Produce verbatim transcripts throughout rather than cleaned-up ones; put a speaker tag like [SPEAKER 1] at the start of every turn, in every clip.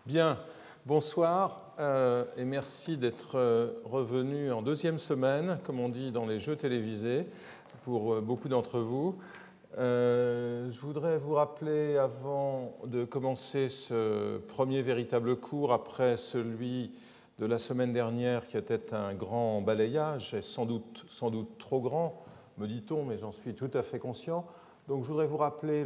[SPEAKER 1] Bien, bonsoir euh, et merci d'être euh, revenu en deuxième semaine, comme on dit dans les jeux télévisés, pour euh, beaucoup d'entre vous. Euh, je voudrais vous rappeler, avant de commencer ce premier véritable cours, après celui de la semaine dernière qui était un grand balayage, et sans doute, sans doute trop grand, me dit-on, mais j'en suis tout à fait conscient. Donc, je voudrais vous rappeler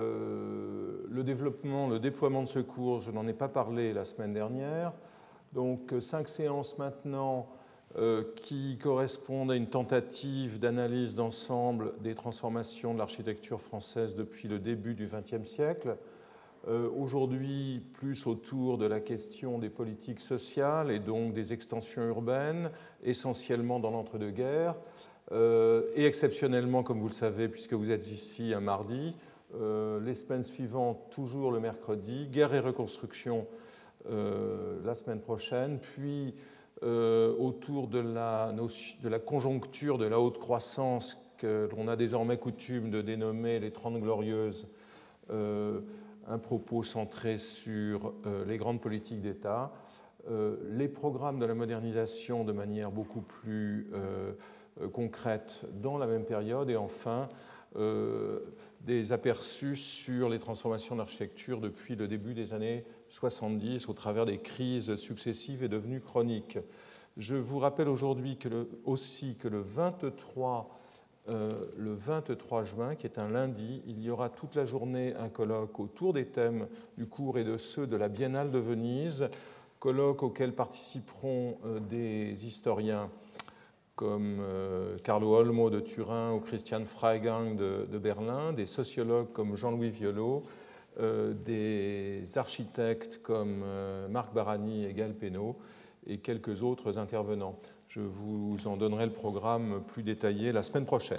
[SPEAKER 1] le, le développement, le déploiement de ce cours. Je n'en ai pas parlé la semaine dernière. Donc, cinq séances maintenant euh, qui correspondent à une tentative d'analyse d'ensemble des transformations de l'architecture française depuis le début du vingtième siècle. Euh, Aujourd'hui, plus autour de la question des politiques sociales et donc des extensions urbaines, essentiellement dans l'entre-deux-guerres. Euh, et exceptionnellement, comme vous le savez, puisque vous êtes ici un mardi, euh, les semaines suivantes, toujours le mercredi, guerre et reconstruction euh, la semaine prochaine, puis euh, autour de la, de la conjoncture de la haute croissance que l'on a désormais coutume de dénommer les Trente Glorieuses, euh, un propos centré sur euh, les grandes politiques d'État, euh, les programmes de la modernisation de manière beaucoup plus euh, concrètes dans la même période, et enfin euh, des aperçus sur les transformations de l'architecture depuis le début des années soixante-dix au travers des crises successives et devenues chroniques. Je vous rappelle aujourd'hui que le, aussi que le vingt-trois, euh, le vingt-trois juin, qui est un lundi, il y aura toute la journée un colloque autour des thèmes du cours et de ceux de la Biennale de Venise, colloque auquel participeront euh, des historiens comme euh, Carlo Olmo de Turin ou Christian Freigang de, de Berlin, des sociologues comme Jean-Louis Violot, euh, des architectes comme euh, Marc Barani et Gaël Pénaud, et quelques autres intervenants. Je vous en donnerai le programme plus détaillé la semaine prochaine.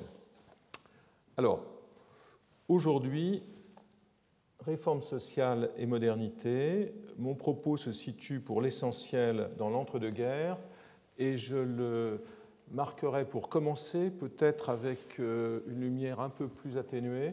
[SPEAKER 1] Alors, aujourd'hui, réforme sociale et modernité. Mon propos se situe pour l'essentiel dans l'entre-deux-guerres, et je le marquerai pour commencer, peut-être avec une lumière un peu plus atténuée,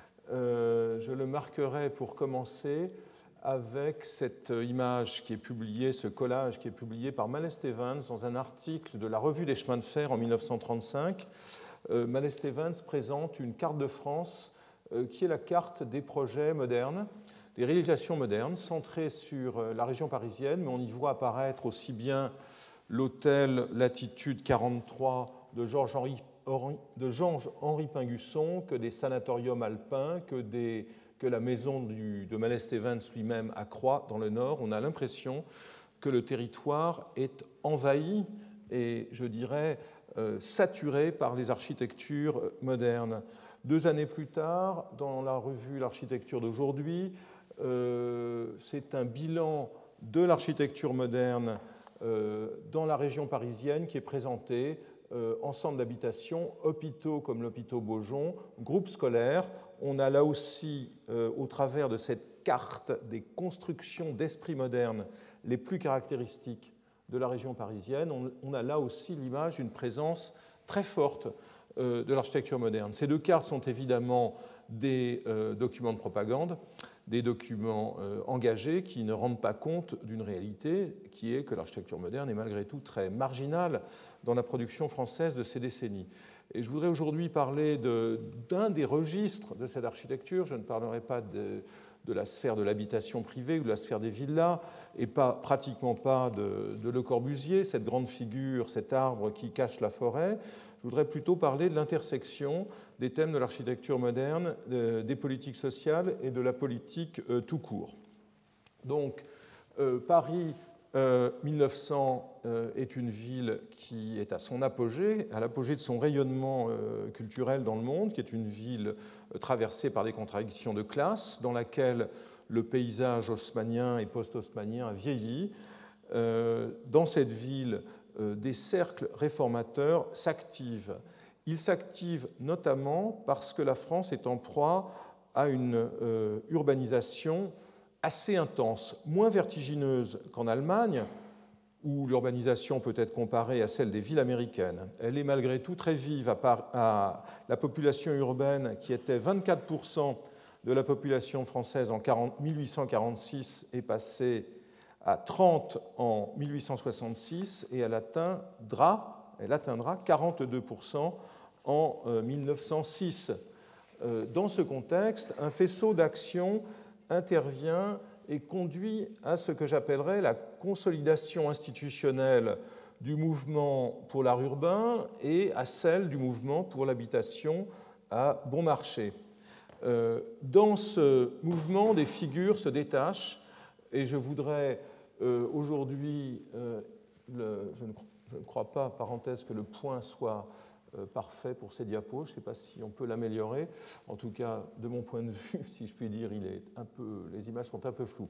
[SPEAKER 1] euh, je le marquerai pour commencer avec cette image qui est publiée, ce collage qui est publié par Malest Evans dans un article de la Revue des chemins de fer en mille neuf cent trente-cinq. Euh, Malest Evans présente une carte de France euh, qui est la carte des projets modernes, des réalisations modernes, centrée sur la région parisienne, mais on y voit apparaître aussi bien l'hôtel Latitude quarante-trois de Georges-Henri de Georges-Henri Pingusson, que des sanatoriums alpins, que, des, que la maison du, de Malest Evans lui-même à Croix, dans le Nord. On a l'impression que le territoire est envahi et, je dirais, euh, saturé par les architectures modernes. Deux années plus tard, dans la revue L'Architecture d'aujourd'hui, euh, c'est un bilan de l'architecture moderne euh, dans la région parisienne qui est présenté. Euh, ensemble d'habitations, hôpitaux comme l'hôpital Beaujon, groupes scolaires. On a là aussi, euh, au travers de cette carte, des constructions d'esprit moderne les plus caractéristiques de la région parisienne. On, on a là aussi l'image d'une présence très forte euh, de l'architecture moderne. Ces deux cartes sont évidemment des euh, documents de propagande, des documents euh, engagés qui ne rendent pas compte d'une réalité qui est que l'architecture moderne est malgré tout très marginale dans la production française de ces décennies. Et je voudrais aujourd'hui parler de, d'un des registres de cette architecture. Je ne parlerai pas de, de la sphère de l'habitation privée ou de la sphère des villas, et pas, pratiquement pas de, de Le Corbusier, cette grande figure, cet arbre qui cache la forêt. Je voudrais plutôt parler de l'intersection des thèmes de l'architecture moderne, des politiques sociales et de la politique euh, tout court. Donc, euh, Paris, euh, mille neuf cents, euh, est une ville qui est à son apogée, à l'apogée de son rayonnement euh, culturel dans le monde, qui est une ville euh, traversée par des contradictions de classe, dans laquelle le paysage haussmannien et post-haussmannien a vieilli. Euh, dans cette ville, euh, des cercles réformateurs s'activent. Ils s'activent notamment parce que la France est en proie à une euh, urbanisation assez intense, moins vertigineuse qu'en Allemagne, où l'urbanisation peut être comparée à celle des villes américaines. Elle est malgré tout très vive, à, part, à la population urbaine qui était vingt-quatre pour cent de la population française en mille huit cent quarante-six est passée à trente en mille huit cent soixante-six et elle atteindra, elle atteindra quarante-deux pour cent en mille neuf cent six. Dans ce contexte, un faisceau d'actions intervient et conduit à ce que j'appellerais la consolidation institutionnelle du mouvement pour l'art urbain et à celle du mouvement pour l'habitation à bon marché. Dans ce mouvement, des figures se détachent et je voudrais aujourd'hui, je ne crois pas, parenthèse, que le point soit parfait pour ces diapos. Je ne sais pas si on peut l'améliorer. En tout cas, de mon point de vue, si je puis dire, il est un peu, les images sont un peu floues.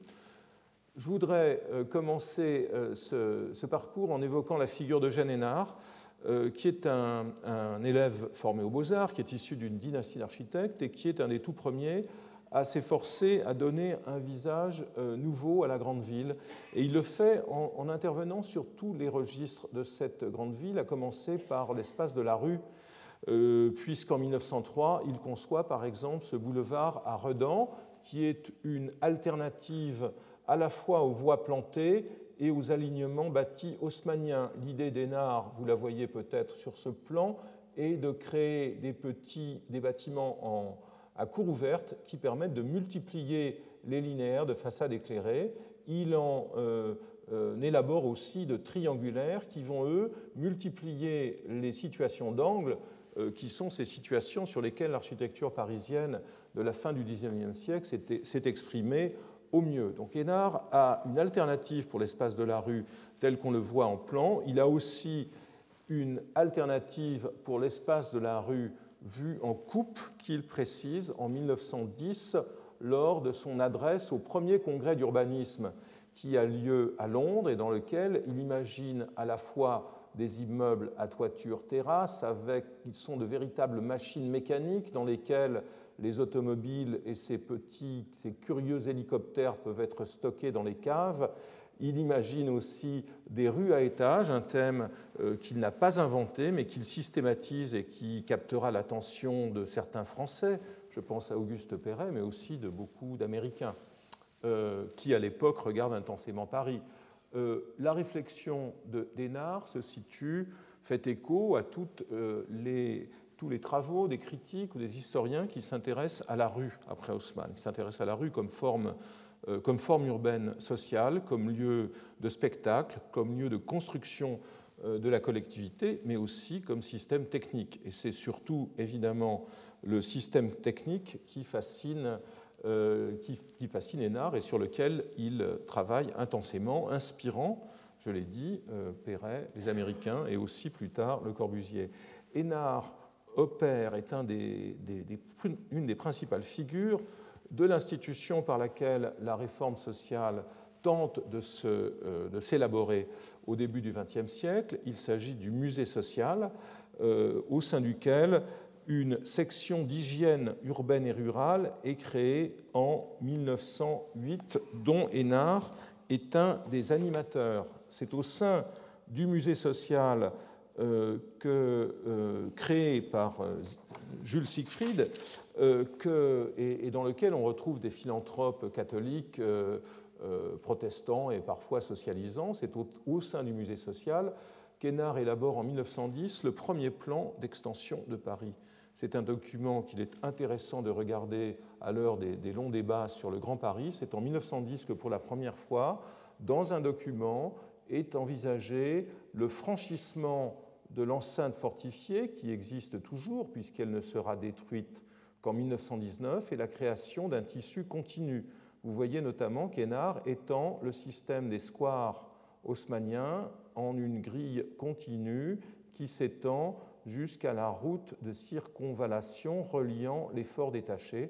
[SPEAKER 1] Je voudrais commencer ce, ce parcours en évoquant la figure d'Eugène Hénard, qui est un, un élève formé aux Beaux-Arts, qui est issu d'une dynastie d'architectes et qui est un des tout premiers à s'efforcer à donner un visage nouveau à la grande ville. Et il le fait en, en intervenant sur tous les registres de cette grande ville, à commencer par l'espace de la rue, euh, puisqu'en mille neuf cent trois, il conçoit par exemple ce boulevard à Redans, qui est une alternative à la fois aux voies plantées et aux alignements bâtis haussmanniens. L'idée d'Hénard, vous la voyez peut-être sur ce plan, est de créer des, petits, des bâtiments en à cour ouverte qui permettent de multiplier les linéaires de façades éclairées. Il en euh, euh, élabore aussi de triangulaires qui vont, eux, multiplier les situations d'angle, euh, qui sont ces situations sur lesquelles l'architecture parisienne de la fin du dix-neuvième siècle s'est exprimée au mieux. Donc Hénard a une alternative pour l'espace de la rue tel qu'on le voit en plan. Il a aussi une alternative pour l'espace de la rue vu en coupe qu'il précise en mille neuf cent dix lors de son adresse au premier congrès d'urbanisme qui a lieu à Londres et dans lequel il imagine à la fois des immeubles à toiture terrasse avec, ils sont de véritables machines mécaniques dans lesquelles les automobiles et ces petits, ces curieux hélicoptères peuvent être stockés dans les caves. Il imagine aussi des rues à étages, un thème qu'il n'a pas inventé, mais qu'il systématise et qui captera l'attention de certains Français. Je pense à Auguste Perret, mais aussi de beaucoup d'Américains, euh, qui à l'époque regardent intensément Paris. Euh, la réflexion d'Hénard se situe, fait écho à toutes, euh, les, tous les travaux des critiques ou des historiens qui s'intéressent à la rue après Haussmann, qui s'intéressent à la rue comme forme comme forme urbaine sociale, comme lieu de spectacle, comme lieu de construction de la collectivité, mais aussi comme système technique. Et c'est surtout, évidemment, le système technique qui fascine, euh, qui, qui fascine Hénard et sur lequel il travaille intensément, inspirant, je l'ai dit, euh, Perret, les Américains et aussi plus tard Le Corbusier. Hénard opère, est un des, des, des, une des principales figures de l'institution par laquelle la réforme sociale tente de, se, euh, de s'élaborer au début du vingtième siècle. Il s'agit du musée social, euh, au sein duquel une section d'hygiène urbaine et rurale est créée en mille neuf cent huit, dont Hénard est un des animateurs. C'est au sein du musée social Euh, que, euh, créé par euh, Jules Siegfried euh, que, et, et dans lequel on retrouve des philanthropes catholiques, euh, euh, protestants et parfois socialisants. C'est au, au sein du musée social qu'Hénard élabore en mille neuf cent dix le premier plan d'extension de Paris. C'est un document qu'il est intéressant de regarder à l'heure des, des longs débats sur le Grand Paris. C'est en mille neuf cent dix que pour la première fois, dans un document, est envisagé le franchissement de l'enceinte fortifiée, qui existe toujours puisqu'elle ne sera détruite qu'en mille neuf cent dix-neuf, et la création d'un tissu continu. Vous voyez notamment qu'Hénard étend le système des squares haussmanniens en une grille continue qui s'étend jusqu'à la route de circonvallation reliant les forts détachés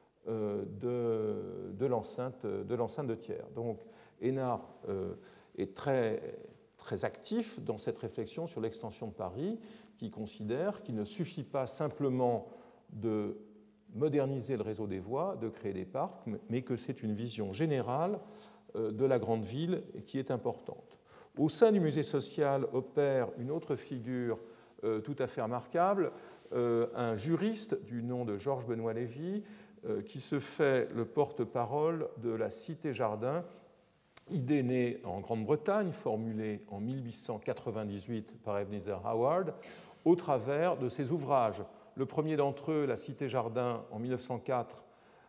[SPEAKER 1] de, de l'enceinte de, l'enceinte de Thiers. Donc Hénard euh, est très, très actif dans cette réflexion sur l'extension de Paris, qui considère qu'il ne suffit pas simplement de moderniser le réseau des voies, de créer des parcs, mais que c'est une vision générale de la grande ville qui est importante. Au sein du musée social opère une autre figure tout à fait remarquable, un juriste du nom de Georges Benoît Lévy, qui se fait le porte-parole de la Cité-Jardin idée née en Grande-Bretagne, formulée en mille huit cent quatre-vingt-dix-huit par Ebenezer Howard, au travers de ses ouvrages. Le premier d'entre eux, La Cité-Jardin, en mille neuf cent quatre,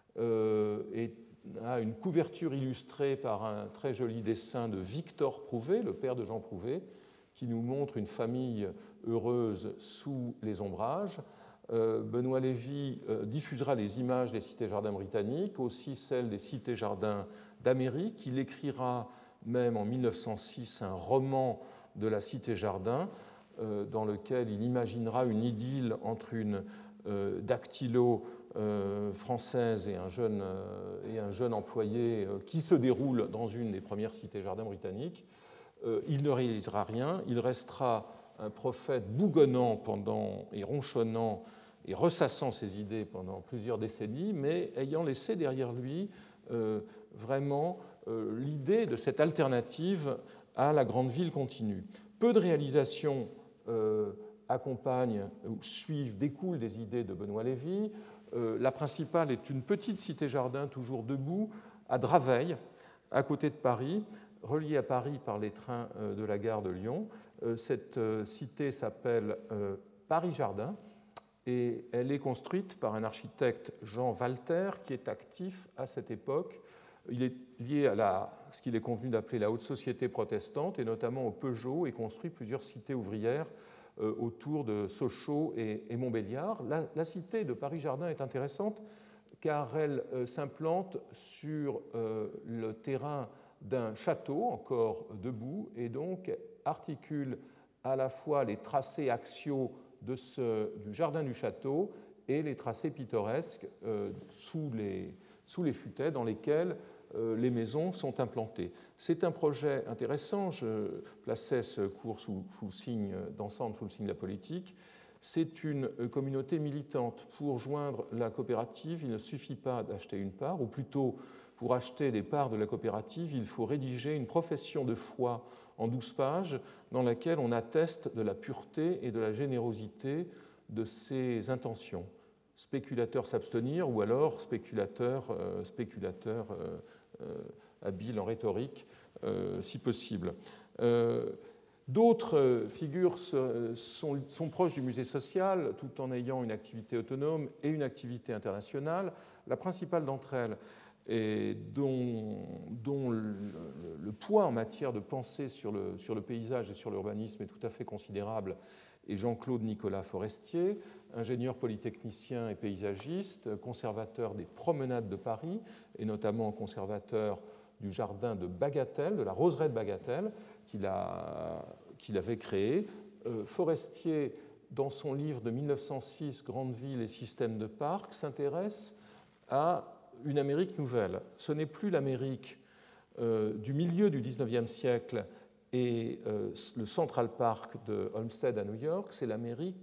[SPEAKER 1] euh, est, a une couverture illustrée par un très joli dessin de Victor Prouvé, le père de Jean Prouvé, qui nous montre une famille heureuse sous les ombrages. Euh, Benoît Lévy euh, diffusera les images des cités-jardins britanniques, aussi celles des cités-jardins d'Amérique. Il écrira même en mille neuf cent six un roman de la cité-jardin euh, dans lequel il imaginera une idylle entre une euh, dactylo euh, française et un jeune, euh, et un jeune employé euh, qui se déroule dans une des premières cités-jardins britanniques. Euh, il ne réalisera rien, il restera un prophète bougonnant pendant, et ronchonnant et ressassant ses idées pendant plusieurs décennies, mais ayant laissé derrière lui euh, vraiment euh, l'idée de cette alternative à la grande ville continue. Peu de réalisations euh, accompagnent ou suivent, découlent des idées de Benoît Lévy. Euh, la principale est une petite cité-jardin toujours debout à Draveil, à côté de Paris, reliée à Paris par les trains de la gare de Lyon. Cette cité s'appelle Paris-Jardin et elle est construite par un architecte, Jean Walter, qui est actif à cette époque. Il est lié à la, ce qu'il est convenu d'appeler la haute société protestante et notamment au Peugeot et construit plusieurs cités ouvrières autour de Sochaux et, et Montbéliard. La, la cité de Paris-Jardin est intéressante car elle s'implante sur le terrain d'un château encore debout et donc articule à la fois les tracés axiaux de ce, du jardin du château et les tracés pittoresques euh, sous, les, sous les futaies dans lesquels euh, les maisons sont implantées. C'est un projet intéressant, je plaçais ce cours sous, sous le signe d'ensemble, sous le signe de la politique. C'est une communauté militante. Pour joindre la coopérative, il ne suffit pas d'acheter une part, ou plutôt pour acheter des parts de la coopérative, il faut rédiger une profession de foi en douze pages dans laquelle on atteste de la pureté et de la générosité de ses intentions. Spéculateur s'abstenir ou alors spéculateur, euh, spéculateur euh, euh, habile en rhétorique, euh, si possible. Euh, D'autres figures sont, sont proches du musée social tout en ayant une activité autonome et une activité internationale. La principale d'entre elles, et dont, dont le, le poids en matière de pensée sur le, sur le paysage et sur l'urbanisme est tout à fait considérable, est Jean-Claude Nicolas Forestier, ingénieur polytechnicien et paysagiste, conservateur des promenades de Paris, et notamment conservateur du jardin de Bagatelle, de la roseraie de Bagatelle, qu'il, a, qu'il avait créé. Euh, Forestier, dans son livre de mille neuf cent six, Grandes villes et systèmes de parcs, s'intéresse à une Amérique nouvelle. Ce n'est plus l'Amérique euh, du milieu du dix-neuvième siècle et euh, le Central Park de Olmsted à New York, c'est l'Amérique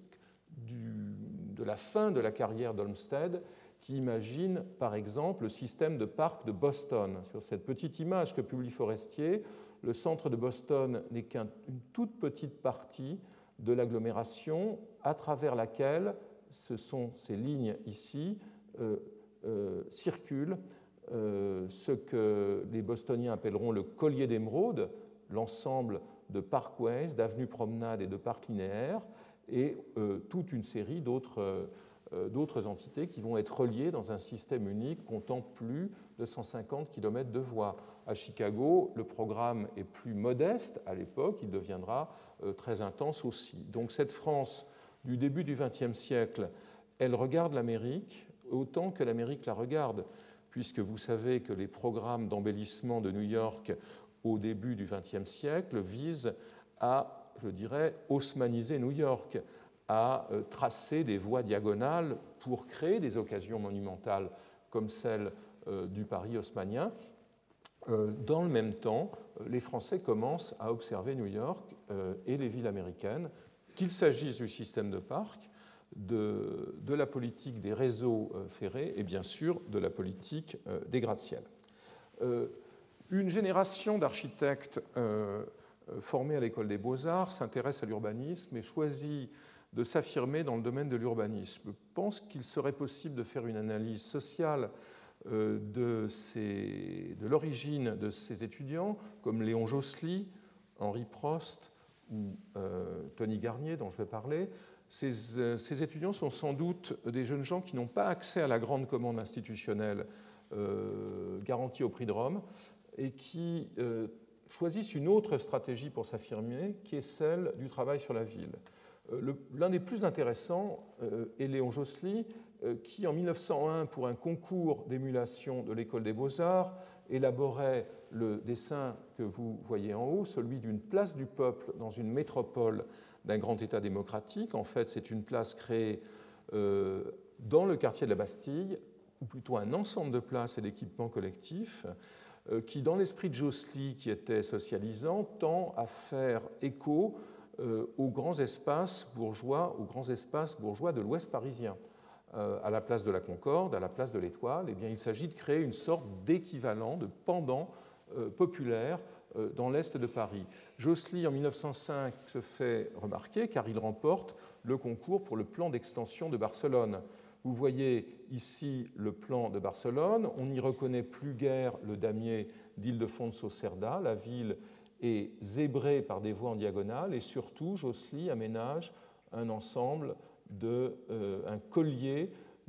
[SPEAKER 1] du, de la fin de la carrière d'Olmsted qui imagine, par exemple, le système de parcs de Boston. Sur cette petite image que publie Forestier, le centre de Boston n'est qu'une toute petite partie de l'agglomération à travers laquelle, ce sont ces lignes ici, euh, Euh, circule euh, ce que les Bostoniens appelleront le collier d'émeraude, l'ensemble de parkways, d'avenues promenades et de parcs linéaires, et euh, toute une série d'autres, euh, d'autres entités qui vont être reliées dans un système unique comptant plus de cent cinquante kilomètres de voies. À Chicago, le programme est plus modeste à l'époque, il deviendra euh, très intense aussi. Donc cette France du début du vingtième siècle, elle regarde l'Amérique autant que l'Amérique la regarde, puisque vous savez que les programmes d'embellissement de New York au début du vingtième siècle visent à, je dirais, haussmanniser New York, à tracer des voies diagonales pour créer des occasions monumentales comme celle du Paris haussmannien. Dans le même temps, les Français commencent à observer New York et les villes américaines, qu'il s'agisse du système de parcs, De, de la politique des réseaux euh, ferrés et bien sûr de la politique euh, des gratte-ciel. Euh, une génération d'architectes euh, formés à l'école des Beaux-Arts s'intéresse à l'urbanisme et choisit de s'affirmer dans le domaine de l'urbanisme. Je pense qu'il serait possible de faire une analyse sociale euh, de, ces, de l'origine de ces étudiants, comme Léon Josely, Henri Prost ou euh, Tony Garnier, dont je vais parler. Ces, euh, ces étudiants sont sans doute des jeunes gens qui n'ont pas accès à la grande commande institutionnelle euh, garantie au prix de Rome et qui euh, choisissent une autre stratégie pour s'affirmer, qui est celle du travail sur la ville. Euh, l'un des plus intéressants euh, est Léon Josely, euh, qui en mille neuf cent un, pour un concours d'émulation de l'École des Beaux-Arts, élaborait le dessin que vous voyez en haut, celui d'une place du peuple dans une métropole d'un grand État démocratique. En fait, c'est une place créée euh, dans le quartier de la Bastille, ou plutôt un ensemble de places et d'équipements collectifs, euh, qui, dans l'esprit de Josely, qui était socialisant, tend à faire écho euh, aux grands espaces bourgeois, aux grands espaces bourgeois de l'Ouest parisien. Euh, à la place de la Concorde, à la place de l'Étoile, eh bien, il s'agit de créer une sorte d'équivalent, de pendant euh, populaire euh, dans l'Est de Paris. Josely, en mille neuf cent cinq, se fait remarquer car il remporte le concours pour le plan d'extension de Barcelone. Vous voyez ici le plan de Barcelone. On n'y reconnaît plus guère le damier d'Ildefonso-Cerda. La ville est zébrée par des voies en diagonale et surtout, Josely aménage un ensemble de, euh, un collier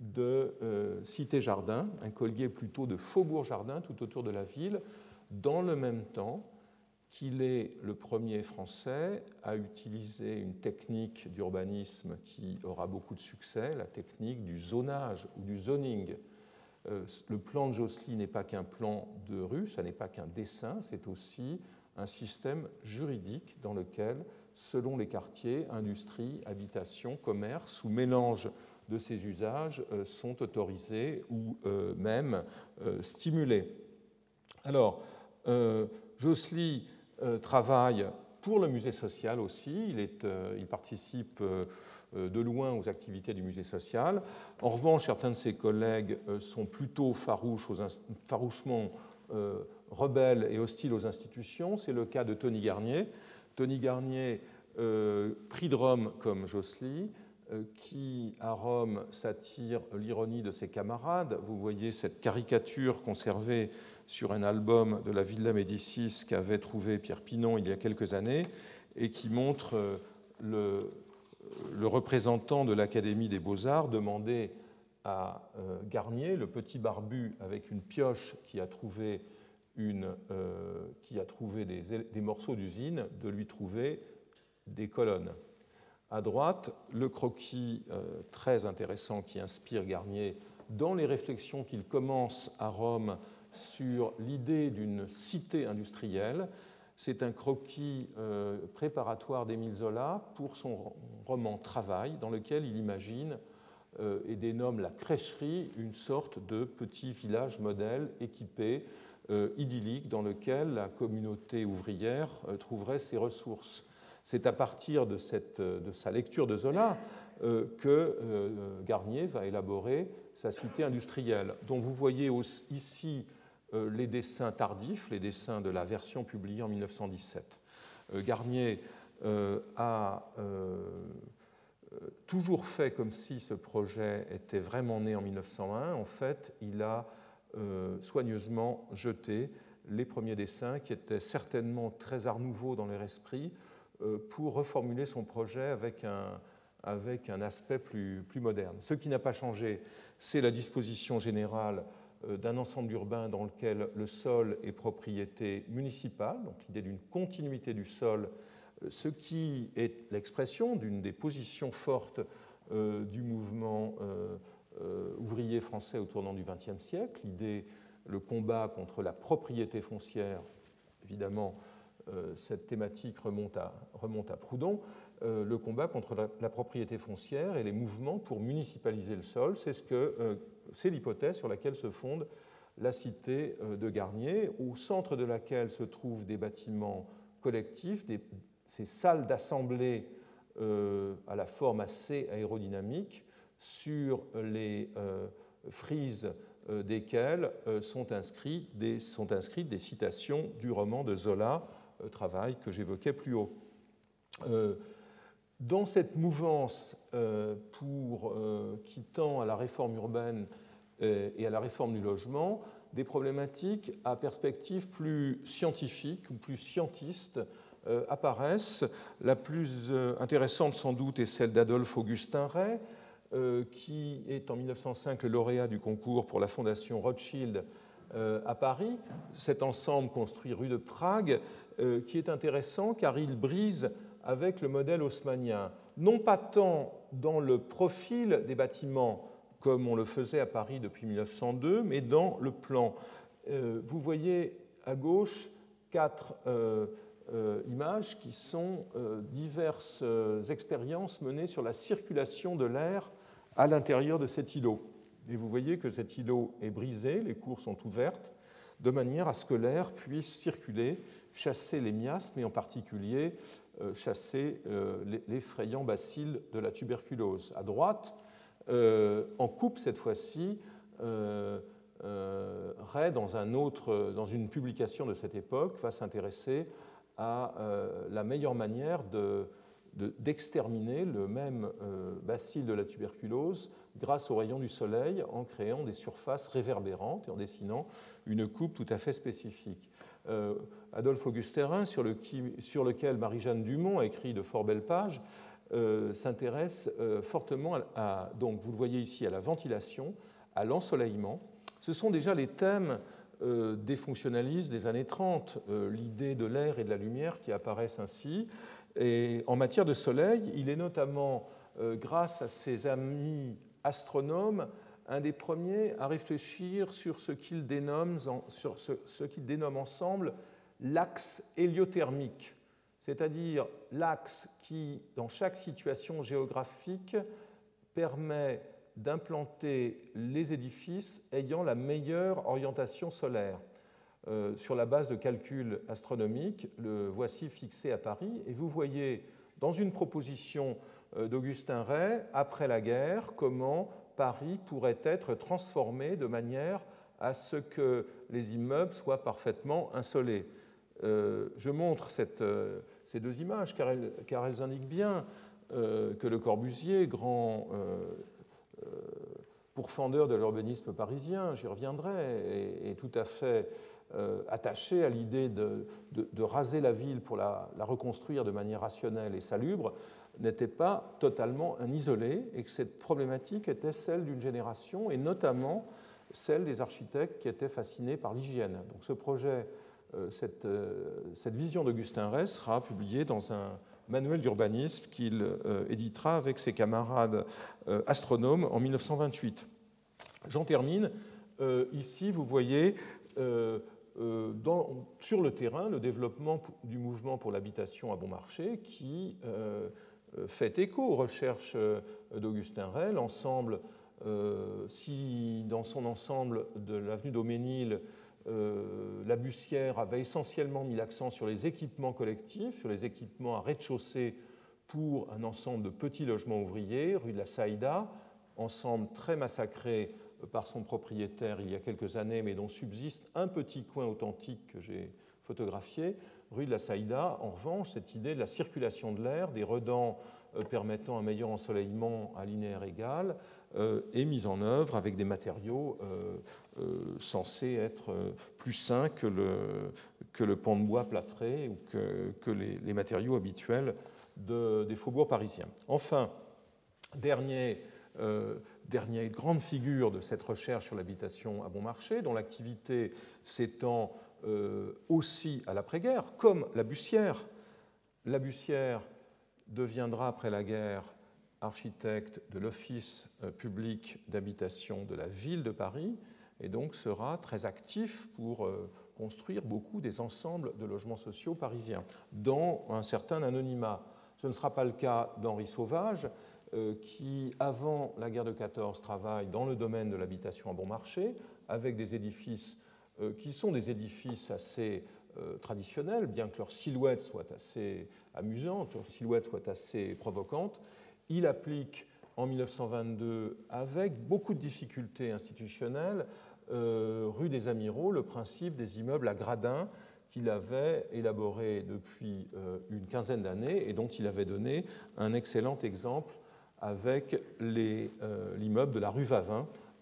[SPEAKER 1] de euh, cité-jardin, un collier plutôt de faubourg-jardin tout autour de la ville, dans le même temps qu'il est le premier Français à utiliser une technique d'urbanisme qui aura beaucoup de succès, la technique du zonage ou du zoning. Euh, le plan de Josely n'est pas qu'un plan de rue, ça n'est pas qu'un dessin, c'est aussi un système juridique dans lequel, selon les quartiers, industrie, habitation, commerce ou mélange de ces usages euh, sont autorisés ou euh, même euh, stimulés. Alors, euh, Josely euh, travaille pour le musée social aussi, il, est, euh, il participe euh, de loin aux activités du musée social. En revanche, certains de ses collègues euh, sont plutôt farouches aux inst- farouchement euh, rebelle et hostile aux institutions. C'est le cas de Tony Garnier. Tony Garnier, euh, pris de Rome comme Josely, euh, qui à Rome s'attire l'ironie de ses camarades. Vous voyez cette caricature conservée sur un album de la Villa Médicis qu'avait trouvé Pierre Pinon il y a quelques années et qui montre euh, le, le représentant de l'Académie des Beaux-Arts demander à euh, Garnier, le petit barbu avec une pioche qui a trouvé Une, euh, qui a trouvé des, des morceaux d'usine, de lui trouver des colonnes. À droite, le croquis euh, très intéressant qui inspire Garnier dans les réflexions qu'il commence à Rome sur l'idée d'une cité industrielle. C'est un croquis euh, préparatoire d'Émile Zola pour son roman Travail, dans lequel il imagine euh, et dénomme la crècherie une sorte de petit village modèle équipé Euh, idyllique dans lequel la communauté ouvrière euh, trouverait ses ressources. C'est à partir de, cette, de sa lecture de Zola euh, que euh, Garnier va élaborer sa cité industrielle, dont vous voyez aussi, ici euh, les dessins tardifs, les dessins de la version publiée en mille neuf cent dix-sept. Euh, Garnier euh, a euh, toujours fait comme si ce projet était vraiment né en mille neuf cent un. En fait, il a Euh, soigneusement jeté les premiers dessins qui étaient certainement très art nouveau dans leur esprit euh, pour reformuler son projet avec un, avec un aspect plus, plus moderne. Ce qui n'a pas changé, c'est la disposition générale euh, d'un ensemble urbain dans lequel le sol est propriété municipale, donc l'idée d'une continuité du sol, euh, ce qui est l'expression d'une des positions fortes euh, du mouvement euh, Euh, ouvriers français au tournant du vingtième siècle, l'idée, le combat contre la propriété foncière, évidemment, euh, cette thématique remonte à, remonte à Proudhon, euh, le combat contre la, la propriété foncière et les mouvements pour municipaliser le sol, c'est ce que, euh, c'est l'hypothèse sur laquelle se fonde la cité euh, de Garnier, au centre de laquelle se trouvent des bâtiments collectifs, des, ces salles d'assemblée euh, à la forme assez aérodynamique, sur les euh, frises euh, desquelles euh, sont, inscrits des, sont inscrites des citations du roman de Zola, euh, Travail, que j'évoquais plus haut. Euh, dans cette mouvance euh, pour, euh, qui tend à la réforme urbaine et à la réforme du logement, des problématiques à perspective plus scientifique ou plus scientiste euh, apparaissent. La plus euh, intéressante sans doute est celle d'Adolphe Augustin Rey, euh, qui est en mille neuf cent cinq le lauréat du concours pour la Fondation Rothschild euh, à Paris. Cet ensemble construit rue de Prague, euh, qui est intéressant car il brise avec le modèle haussmannien, non pas tant dans le profil des bâtiments comme on le faisait à Paris depuis mille neuf cent deux, mais dans le plan. Euh, vous voyez à gauche quatre euh, euh, images qui sont euh, diverses euh, expériences menées sur la circulation de l'air à l'intérieur de cet îlot. Et vous voyez que cet îlot est brisé, les cours sont ouvertes, de manière à ce que l'air puisse circuler, chasser les miasmes et en particulier euh, chasser euh, l'effrayant bacille de la tuberculose. À droite, Euh, en coupe cette fois-ci, euh, euh, Rey, dans, un autre, dans une publication de cette époque, va s'intéresser à euh, la meilleure manière de, de, d'exterminer le même euh, bacille de la tuberculose grâce aux rayons du soleil en créant des surfaces réverbérantes et en dessinant une coupe tout à fait spécifique. Euh, Adolphe Augustin Rey, sur, le, sur lequel Marie-Jeanne Dumont a écrit de fort belles pages, Euh, s'intéresse euh, fortement à, à, donc vous le voyez ici, à la ventilation, à l'ensoleillement. Ce sont déjà les thèmes euh, des fonctionnalistes des années trente, euh, l'idée de l'air et de la lumière qui apparaissent ainsi. Et en matière de soleil, il est notamment, euh, grâce à ses amis astronomes, un des premiers à réfléchir sur ce qu'ils dénomment, sur ce, ce qu'ils dénomment ensemble l'axe héliothermique, c'est-à-dire l'axe qui, dans chaque situation géographique, permet d'implanter les édifices ayant la meilleure orientation solaire. Euh, sur la base de calculs astronomiques, le voici fixé à Paris, et vous voyez dans une proposition d'Augustin Rey, après la guerre, comment Paris pourrait être transformé de manière à ce que les immeubles soient parfaitement insolés. Euh, je montre cette, euh, ces deux images car elles, car elles indiquent bien euh, que Le Corbusier, grand euh, euh, pourfendeur de l'urbanisme parisien, j'y reviendrai, est, est tout à fait euh, attaché à l'idée de, de, de raser la ville pour la, la reconstruire de manière rationnelle et salubre, n'était pas totalement un isolé et que cette problématique était celle d'une génération et notamment celle des architectes qui étaient fascinés par l'hygiène. Donc ce projet Cette, cette vision d'Augustin Rey sera publiée dans un manuel d'urbanisme qu'il euh, éditera avec ses camarades euh, astronomes en mille neuf cent vingt-huit. J'en termine. Euh, ici, vous voyez euh, euh, dans, sur le terrain le développement du mouvement pour l'habitation à bon marché qui euh, fait écho aux recherches d'Augustin Rey. L'ensemble, euh, si dans son ensemble de l'avenue d'Auménil, Euh, la Bussière avait essentiellement mis l'accent sur les équipements collectifs, sur les équipements à rez-de-chaussée pour un ensemble de petits logements ouvriers, rue de la Saïda, ensemble très massacré par son propriétaire il y a quelques années, mais dont subsiste un petit coin authentique que j'ai photographié. Rue de la Saïda, en revanche, cette idée de la circulation de l'air, des redans permettant un meilleur ensoleillement à linéaire égal, euh, est mise en œuvre avec des matériaux euh, euh, censés être plus sains que le, que le pan de bois plâtré ou que, que les, les matériaux habituels de, des faubourgs parisiens. Enfin, dernier, euh, dernière grande figure de cette recherche sur l'habitation à bon marché, dont l'activité s'étend euh, aussi à l'après-guerre, comme la Bussière. La Bussière deviendra après la guerre architecte de l'Office public d'habitation de la ville de Paris et donc sera très actif pour construire beaucoup des ensembles de logements sociaux parisiens dans un certain anonymat. Ce ne sera pas le cas d'Henri Sauvage qui, avant la guerre de quatorze, travaille dans le domaine de l'habitation à bon marché avec des édifices qui sont des édifices assez Euh, traditionnelles, bien que leur silhouette soit assez amusante, leur silhouette soit assez provocante. Il applique en mille neuf cent vingt-deux, avec beaucoup de difficultés institutionnelles, euh, rue des Amiraux, le principe des immeubles à gradins qu'il avait élaboré depuis euh, une quinzaine d'années et dont il avait donné un excellent exemple avec les, euh, l'immeuble de la rue Vavin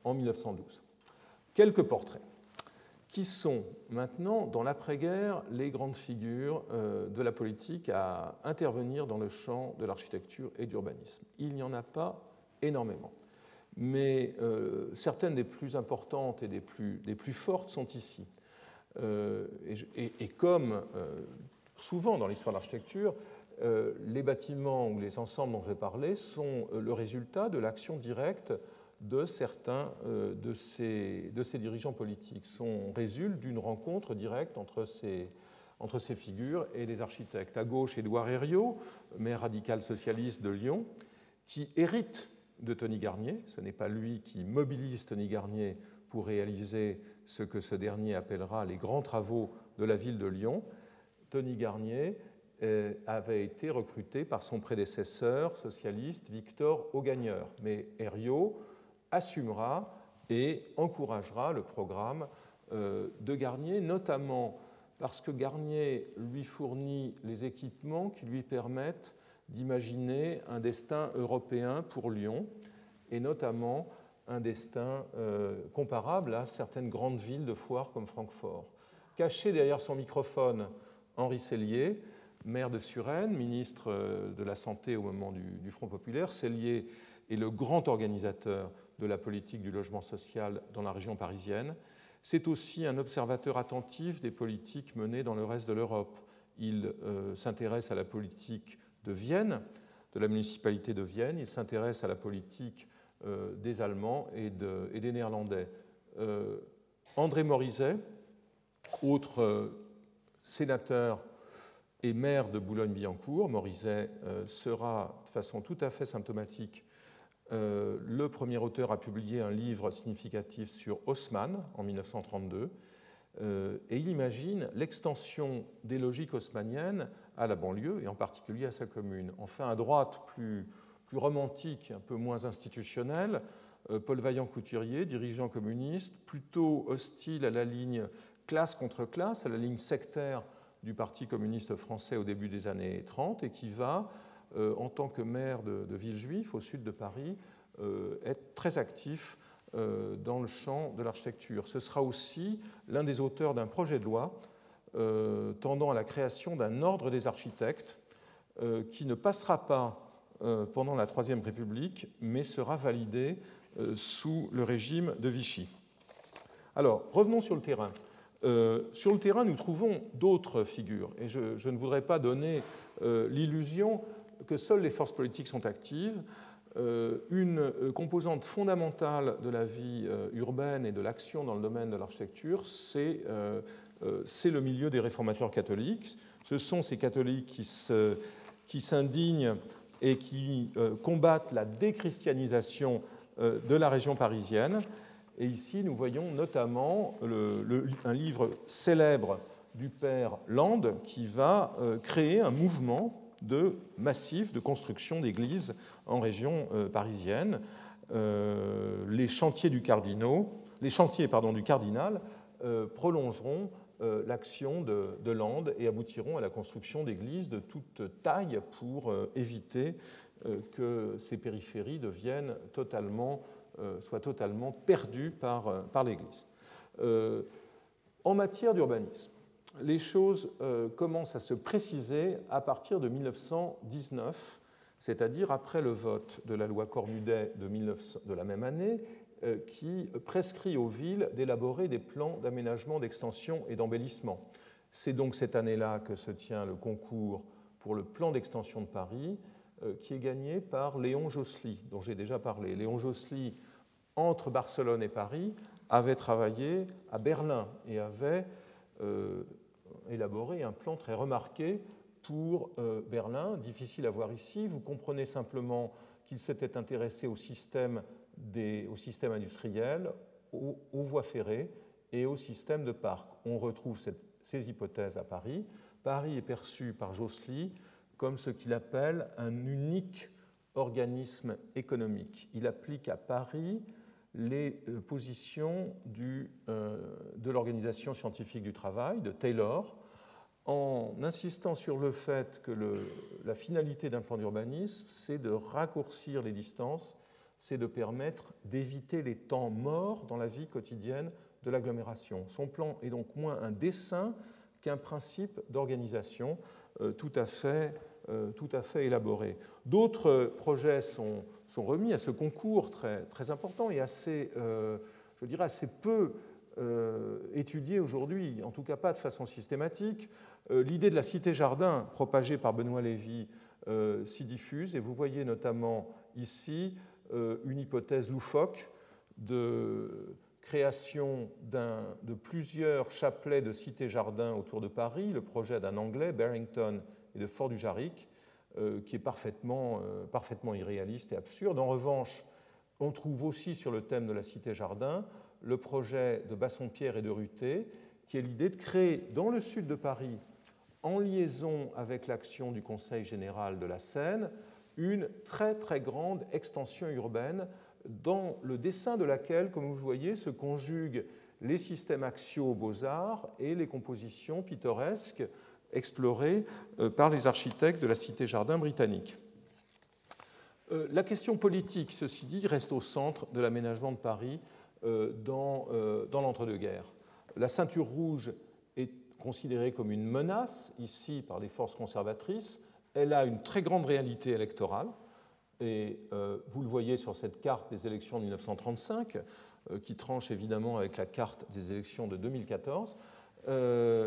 [SPEAKER 1] en mille neuf cent douze. Quelques portraits qui sont maintenant, dans l'après-guerre, les grandes figures euh, de la politique à intervenir dans le champ de l'architecture et d'urbanisme. Il n'y en a pas énormément, mais euh, certaines des plus importantes et des plus, des plus fortes sont ici. Euh, et, et, et comme euh, souvent dans l'histoire de l'architecture, euh, les bâtiments ou les ensembles dont je vais parler sont euh, le résultat de l'action directe de certains euh, de, ces, de ces dirigeants politiques, sont, résultent d'une rencontre directe entre ces, entre ces figures et les architectes. À gauche, Édouard Herriot, maire radical socialiste de Lyon, qui hérite de Tony Garnier. Ce n'est pas lui qui mobilise Tony Garnier pour réaliser ce que ce dernier appellera les grands travaux de la ville de Lyon. Tony Garnier euh, avait été recruté par son prédécesseur socialiste Victor Augagneur. Mais Herriot assumera et encouragera le programme euh, de Garnier, notamment parce que Garnier lui fournit les équipements qui lui permettent d'imaginer un destin européen pour Lyon, et notamment un destin euh, comparable à certaines grandes villes de foire comme Francfort. Caché derrière son microphone, Henri Sellier, maire de Suresnes, ministre de la Santé au moment du, du Front populaire. Sellier est le grand organisateur de la politique du logement social dans la région parisienne. C'est aussi un observateur attentif des politiques menées dans le reste de l'Europe. Il euh, s'intéresse à la politique de Vienne, de la municipalité de Vienne, il s'intéresse à la politique euh, des Allemands et, de, et des Néerlandais. Euh, André Morizet, autre euh, sénateur et maire de Boulogne-Billancourt, Morizet euh, sera de façon tout à fait symptomatique Euh, le premier auteur a publié un livre significatif sur Haussmann en mille neuf cent trente-deux, euh, et il imagine l'extension des logiques haussmanniennes à la banlieue et en particulier à sa commune. Enfin, à droite, plus, plus romantique, un peu moins institutionnel, euh, Paul Vaillant-Couturier, dirigeant communiste, plutôt hostile à la ligne classe contre classe, à la ligne sectaire du Parti communiste français au début des années trente, et qui va, Euh, en tant que maire de, de Villejuif, au sud de Paris, euh, être très actif euh, dans le champ de l'architecture. Ce sera aussi l'un des auteurs d'un projet de loi euh, tendant à la création d'un ordre des architectes euh, qui ne passera pas euh, pendant la Troisième République, mais sera validé euh, sous le régime de Vichy. Alors, revenons sur le terrain. Euh, sur le terrain, nous trouvons d'autres figures, et je, je ne voudrais pas donner euh, l'illusion que seules les forces politiques sont actives. Euh, une composante fondamentale de la vie euh, urbaine et de l'action dans le domaine de l'architecture, c'est euh, euh, c'est le milieu des réformateurs catholiques. Ce sont ces catholiques qui, se, qui s'indignent et qui euh, combattent la déchristianisation euh, de la région parisienne. Et ici, nous voyons notamment le, le, un livre célèbre du père Land qui va euh, créer un mouvement de massif de construction d'églises en région euh, parisienne. Euh, les chantiers du Cardinal, les chantiers pardon, du Cardinal euh, prolongeront euh, l'action de, de Land et aboutiront à la construction d'églises de toute taille pour euh, éviter euh, que ces périphéries deviennent totalement, euh, soient totalement perdues par, euh, par l'Église. Euh, en matière d'urbanisme, les choses euh, commencent à se préciser à partir de mille neuf cent dix-neuf, c'est-à-dire après le vote de la loi Cornudet de, mille neuf cents, de la même année, euh, qui prescrit aux villes d'élaborer des plans d'aménagement, d'extension et d'embellissement. C'est donc cette année-là que se tient le concours pour le plan d'extension de Paris, euh, qui est gagné par Léon Jossely, dont j'ai déjà parlé. Léon Jossely, entre Barcelone et Paris, avait travaillé à Berlin et avait euh, élaboré un plan très remarqué pour euh, Berlin, difficile à voir ici. Vous comprenez simplement qu'il s'était intéressé au système, des, au système industriel, aux, aux voies ferrées et au système de parcs. On retrouve cette, ces hypothèses à Paris. Paris est perçu par Jossely comme ce qu'il appelle un unique organisme économique. Il applique à Paris les positions du, euh, de l'Organisation scientifique du travail, de Taylor, en insistant sur le fait que le, la finalité d'un plan d'urbanisme, c'est de raccourcir les distances, c'est de permettre d'éviter les temps morts dans la vie quotidienne de l'agglomération. Son plan est donc moins un dessin qu'un principe d'organisation euh, tout à fait, euh, tout à fait élaboré. D'autres projets sont, sont remis à ce concours très, très important et assez, euh, je dirais, assez peu euh, étudié aujourd'hui, en tout cas pas de façon systématique. Euh, l'idée de la cité-jardin propagée par Benoît Lévy euh, s'y diffuse, et vous voyez notamment ici euh, une hypothèse loufoque de création de plusieurs chapelets de cités-jardins autour de Paris, le projet d'un Anglais, Barrington, et de Fort-du-Jarric, euh, qui est parfaitement, euh, parfaitement irréaliste et absurde. En revanche, on trouve aussi sur le thème de la cité-jardin le projet de Bassompierre et de Ruté, qui est l'idée de créer dans le sud de Paris, en liaison avec l'action du Conseil général de la Seine, une très très grande extension urbaine dans le dessin de laquelle, comme vous voyez, se conjuguent les systèmes axiaux aux beaux-arts et les compositions pittoresques explorées par les architectes de la cité-jardin britannique. La question politique, ceci dit, reste au centre de l'aménagement de Paris dans, dans l'entre-deux-guerres. La ceinture rouge est considérée comme une menace, ici, par les forces conservatrices. Elle a une très grande réalité électorale. Et euh, vous le voyez sur cette carte des élections de mille neuf cent trente-cinq, euh, qui tranche évidemment avec la carte des élections de deux mille quatorze. Euh,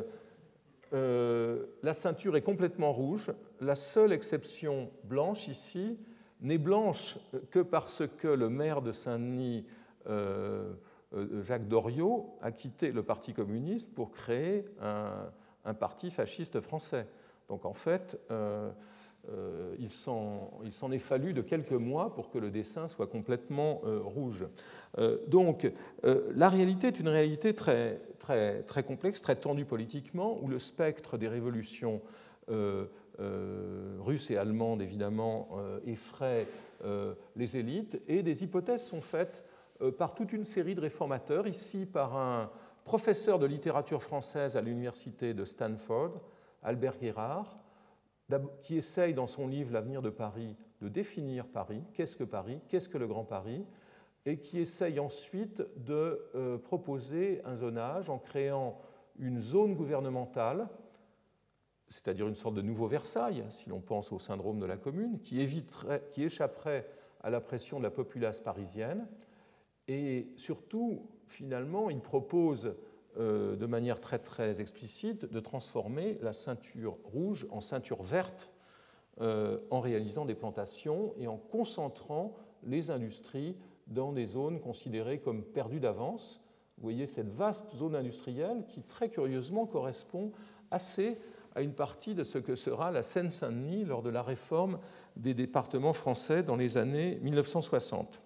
[SPEAKER 1] euh, la ceinture est complètement rouge. La seule exception blanche ici n'est blanche que parce que le maire de Saint-Denis, euh, Jacques Doriot, a quitté le Parti communiste pour créer un, un parti fasciste français. Donc en fait, euh, Euh, il s'en est fallu de quelques mois pour que le dessin soit complètement euh, rouge. Euh, donc, euh, la réalité est une réalité très, très, très complexe, très tendue politiquement, où le spectre des révolutions euh, euh, russes et allemandes, évidemment, euh, effraie euh, les élites, et des hypothèses sont faites euh, par toute une série de réformateurs, ici par un professeur de littérature française à l'université de Stanford, Albert Guérard, qui essaye dans son livre L'avenir de Paris de définir Paris, qu'est-ce que Paris, qu'est-ce que le Grand Paris, et qui essaye ensuite de euh, proposer un zonage en créant une zone gouvernementale, c'est-à-dire une sorte de nouveau Versailles, si l'on pense au syndrome de la Commune, qui, éviterait, qui échapperait à la pression de la populace parisienne, et surtout, finalement, il propose Euh, de manière très, très explicite, de transformer la ceinture rouge en ceinture verte euh, en réalisant des plantations et en concentrant les industries dans des zones considérées comme perdues d'avance. Vous voyez cette vaste zone industrielle qui, très curieusement, correspond assez à une partie de ce que sera la Seine-Saint-Denis lors de la réforme des départements français dans les années mille neuf cent soixante.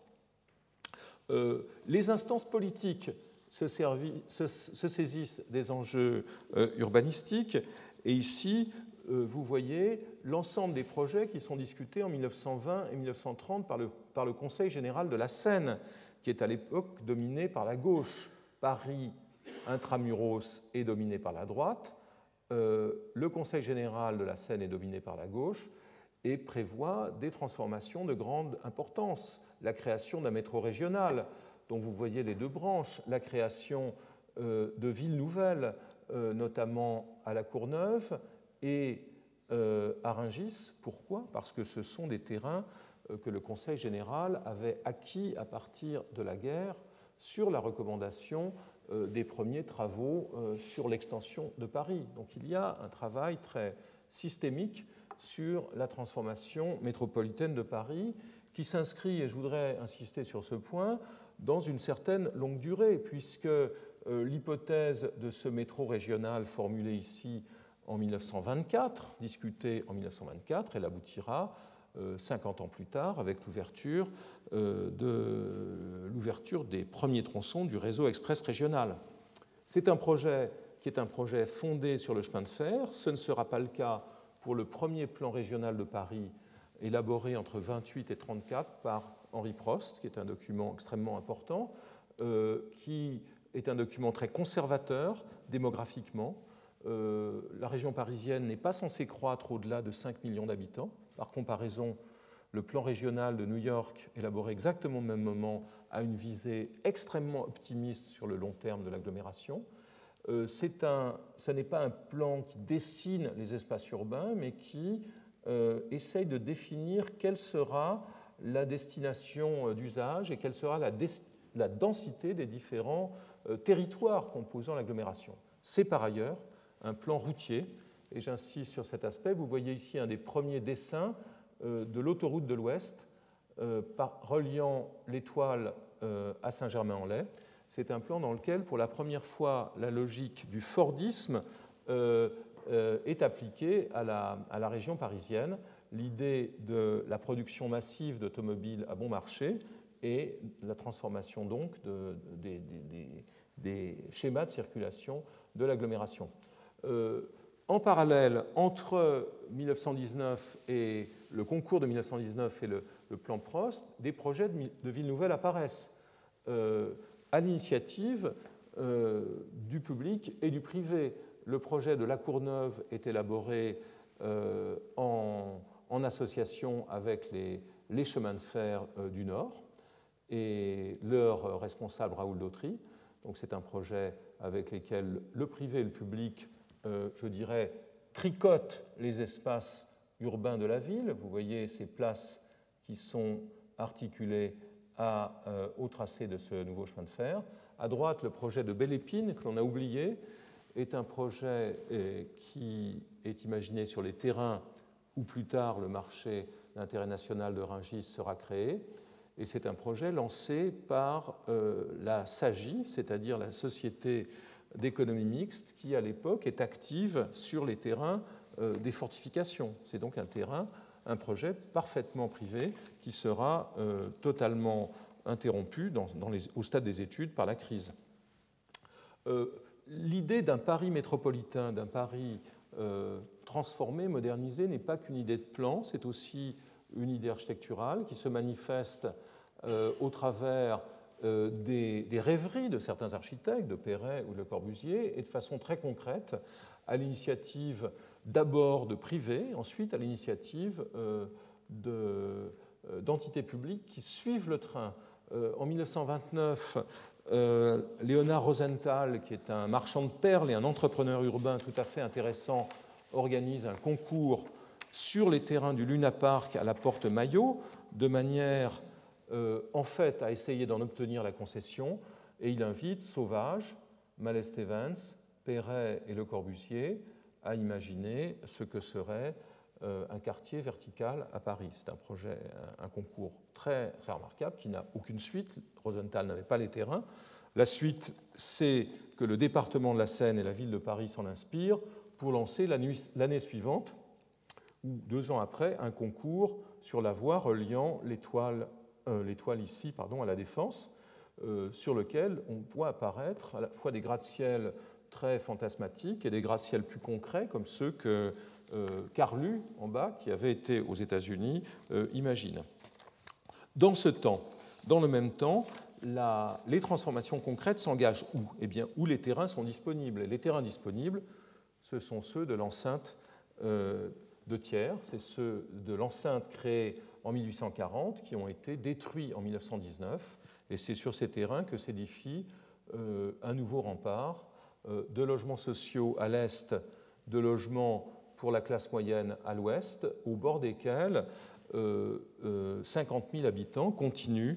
[SPEAKER 1] Euh, les instances politiques Se, servi, se, se saisissent des enjeux euh, urbanistiques. Et ici, euh, vous voyez l'ensemble des projets qui sont discutés en mille neuf cent vingt et mille neuf cent trente par le, par le Conseil général de la Seine, qui est à l'époque dominé par la gauche. Paris, intramuros, est dominé par la droite. Euh, le Conseil général de la Seine est dominé par la gauche et prévoit des transformations de grande importance. La création d'un métro régional, dont vous voyez les deux branches, la création euh, de villes nouvelles, euh, notamment à la Courneuve et euh, à Rungis. Pourquoi ? Parce que ce sont des terrains euh, que le Conseil général avait acquis à partir de la guerre sur la recommandation euh, des premiers travaux euh, sur l'extension de Paris. Donc il y a un travail très systémique sur la transformation métropolitaine de Paris qui s'inscrit, et je voudrais insister sur ce point, dans une certaine longue durée, puisque euh, l'hypothèse de ce métro régional formulée ici en mille neuf cent vingt-quatre, discutée en mille neuf cent vingt-quatre, elle aboutira euh, cinquante ans plus tard avec l'ouverture euh, de, l'ouverture des premiers tronçons du réseau express régional. C'est un projet qui est un projet fondé sur le chemin de fer. Ce ne sera pas le cas pour le premier plan régional de Paris élaboré entre vingt-huit et trente-quatre par Henri Prost, qui est un document extrêmement important, euh, qui est un document très conservateur démographiquement. Euh, la région parisienne n'est pas censée croître au-delà de cinq millions d'habitants. Par comparaison, Le plan régional de New York, élaboré exactement au même moment, a une visée extrêmement optimiste sur le long terme de l'agglomération. Euh, c'est un, ce n'est pas un plan qui dessine les espaces urbains, mais qui euh, essaye de définir quelle sera la destination d'usage et quelle sera la, des, la densité des différents euh, territoires composant l'agglomération. C'est par ailleurs un plan routier, et j'insiste sur cet aspect. Vous voyez ici un des premiers dessins euh, de l'autoroute de l'Ouest euh, par, reliant l'Étoile euh, à Saint-Germain-en-Laye. C'est un plan dans lequel, pour la première fois, la logique du Fordisme euh, euh, est appliquée à la, à la région parisienne. L'idée de la production massive d'automobiles à bon marché et la transformation donc de, de, des, des, des schémas de circulation de l'agglomération. Euh, en parallèle, entre mille neuf cent dix-neuf et le concours de mille neuf cent dix-neuf et le, le plan Prost, des projets de, de villes nouvelles apparaissent. Euh, à l'initiative euh, du public et du privé. Le projet de La Courneuve est élaboré euh, en, en association avec les, les chemins de fer euh, du Nord et leur responsable Raoul Dautry. Donc c'est un projet avec lequel le privé et le public, euh, je dirais, tricotent les espaces urbains de la ville. Vous voyez ces places qui sont articulées À, euh, au tracé de ce nouveau chemin de fer. À droite, le projet de Belle-Épine, que l'on a oublié, est un projet euh, qui est imaginé sur les terrains où plus tard le marché d'intérêt national de Rungis sera créé. Et c'est un projet lancé par euh, la SAGI, c'est-à-dire la Société d'économie mixte, qui à l'époque est active sur les terrains euh, des fortifications. C'est donc un terrain un projet parfaitement privé qui sera euh, totalement interrompu dans, dans les, au stade des études par la crise. Euh, l'idée d'un Paris métropolitain, d'un Paris euh, transformé, modernisé, n'est pas qu'une idée de plan, c'est aussi une idée architecturale qui se manifeste euh, au travers euh, des, des rêveries de certains architectes, de Perret ou de Le Corbusier, et de façon très concrète, à l'initiative d'abord de privés, ensuite à l'initiative euh, de, euh, d'entités publiques qui suivent le train. Euh, en mille neuf cent vingt-neuf, euh, Léonard Rosenthal, qui est un marchand de perles et un entrepreneur urbain tout à fait intéressant, organise un concours sur les terrains du Luna Park à la Porte Maillot, de manière euh, en fait à essayer d'en obtenir la concession, et il invite Sauvage, Mallet-Stevens, Perret et Le Corbusier à imaginer ce que serait euh, un quartier vertical à Paris. C'est un projet, un, un concours très, très remarquable qui n'a aucune suite. Rosenthal n'avait pas les terrains. La suite, c'est que le département de la Seine et la ville de Paris s'en inspirent pour lancer l'année suivante, ou deux ans après, un concours sur la voie reliant l'étoile, euh, l'étoile ici pardon, à la Défense, euh, sur lequel on voit apparaître à la fois des gratte-ciels très fantasmatiques et des gratte-ciels plus concrets, comme ceux que euh, Carlu, en bas, qui avait été aux États-Unis, euh, imagine. Dans ce temps, dans le même temps, la, les transformations concrètes s'engagent où ? Eh bien, où les terrains sont disponibles. Et les terrains disponibles, ce sont ceux de l'enceinte euh, de Thiers, c'est ceux de l'enceinte créée en mille huit cent quarante, qui ont été détruits en mille neuf cent dix-neuf, et c'est sur ces terrains que s'édifie euh, un nouveau rempart de logements sociaux à l'est, de logements pour la classe moyenne à l'ouest, au bord desquels euh, euh, cinquante mille habitants continuent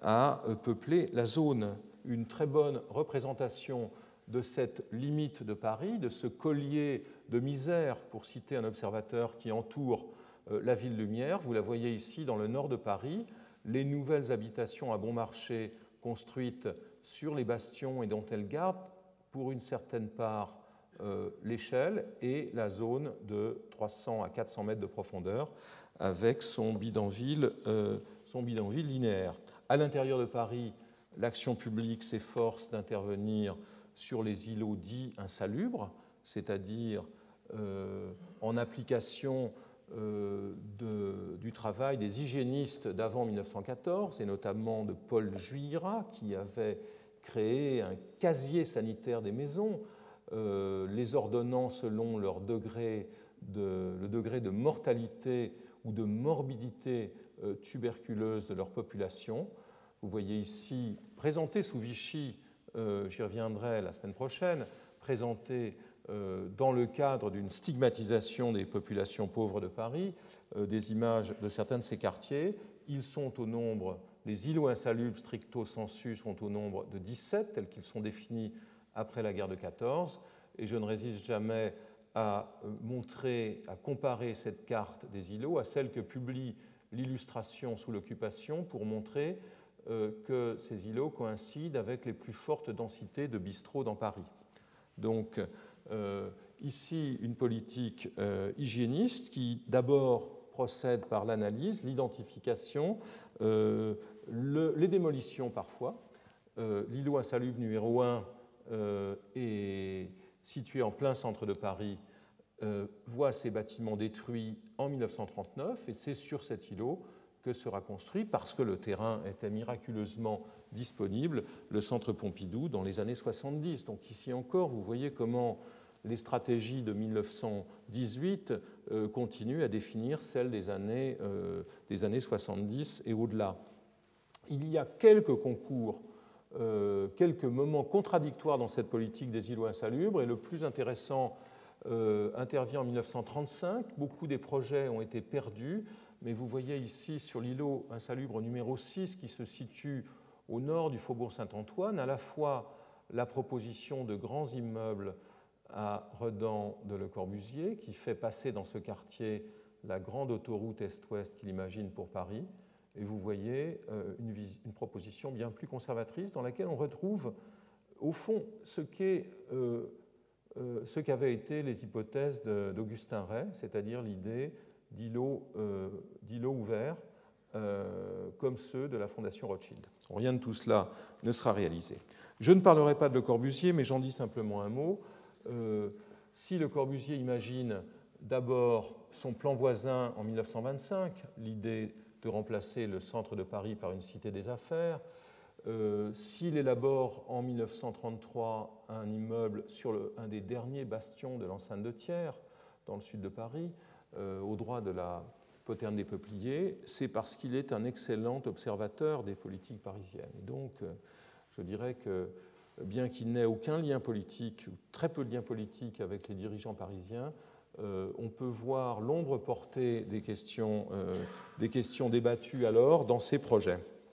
[SPEAKER 1] à peupler la zone. Une très bonne représentation de cette limite de Paris, de ce collier de misère, pour citer un observateur qui entoure euh, la ville lumière. Vous la voyez ici dans le nord de Paris, les nouvelles habitations à bon marché construites sur les bastions et dont elles gardent pour une certaine part euh, l'échelle et la zone de trois cents à quatre cents mètres de profondeur avec son bidonville, euh, son bidonville linéaire. À l'intérieur de Paris, l'action publique s'efforce d'intervenir sur les îlots dits insalubres, c'est-à-dire euh, en application euh, de, du travail des hygiénistes d'avant mille neuf cent quatorze, et notamment de Paul Juillerat, qui avait créé un casier sanitaire des maisons, euh, les ordonnant selon leur degré de, le degré de mortalité ou de morbidité euh, tuberculeuse de leur population. Vous voyez ici, présenté sous Vichy, euh, j'y reviendrai la semaine prochaine, présenté euh, dans le cadre d'une stigmatisation des populations pauvres de Paris, euh, des images de certains de ces quartiers. Ils sont au nombre, les îlots insalubres stricto sensu sont au nombre de dix-sept, tels qu'ils sont définis après la guerre de quatorze, et je ne résiste jamais à montrer, à comparer cette carte des îlots à celle que publie l'illustration sous l'occupation pour montrer euh, que ces îlots coïncident avec les plus fortes densités de bistrots dans Paris. Donc, euh, ici, une politique euh, hygiéniste qui, d'abord, procède par l'analyse, l'identification, euh, le, les démolitions parfois. Euh, L'îlot insalubre numéro un euh, est situé en plein centre de Paris, euh, voit ses bâtiments détruits en mille neuf cent trente-neuf, et c'est sur cet îlot que sera construit, parce que le terrain était miraculeusement disponible, le centre Pompidou dans les années soixante-dix. Donc ici encore, vous voyez comment les stratégies de mille neuf cent dix-huit euh, continuent à définir celles des années, euh, des années soixante-dix et au-delà. Il y a quelques concours, euh, quelques moments contradictoires dans cette politique des îlots insalubres, et le plus intéressant euh, intervient en mille neuf cent trente-cinq. Beaucoup des projets ont été perdus, mais vous voyez ici sur l'îlot insalubre numéro six qui se situe au nord du faubourg Saint-Antoine, à la fois la proposition de grands immeubles à Redans de Le Corbusier, qui fait passer dans ce quartier la grande autoroute Est-Ouest qu'il imagine pour Paris. Et vous voyez une, une proposition bien plus conservatrice dans laquelle on retrouve, au fond, ce qu'est, euh, euh, ce qu'avaient été les hypothèses d'Augustin Rey, c'est-à-dire l'idée d'îlots euh, d'îlots ouverts, euh, comme ceux de la Fondation Rothschild. Rien de tout cela ne sera réalisé. Je ne parlerai pas de Le Corbusier, mais j'en dis simplement un mot. Euh, si Le Corbusier imagine d'abord son plan voisin en mille neuf cent vingt-cinq, l'idée de remplacer le centre de Paris par une cité des affaires, euh, s'il élabore en mille neuf cent trente-trois un immeuble sur le, un des derniers bastions de l'enceinte de Thiers, dans le sud de Paris, euh, au droit de la poterne des Peupliers, c'est parce qu'il est un excellent observateur des politiques parisiennes. Et donc, euh, je dirais que bien qu'il n'ait aucun lien politique, ou très peu de lien politique avec les dirigeants parisiens, euh, on peut voir l'ombre portée des questions, euh, des questions débattues alors dans ces projets.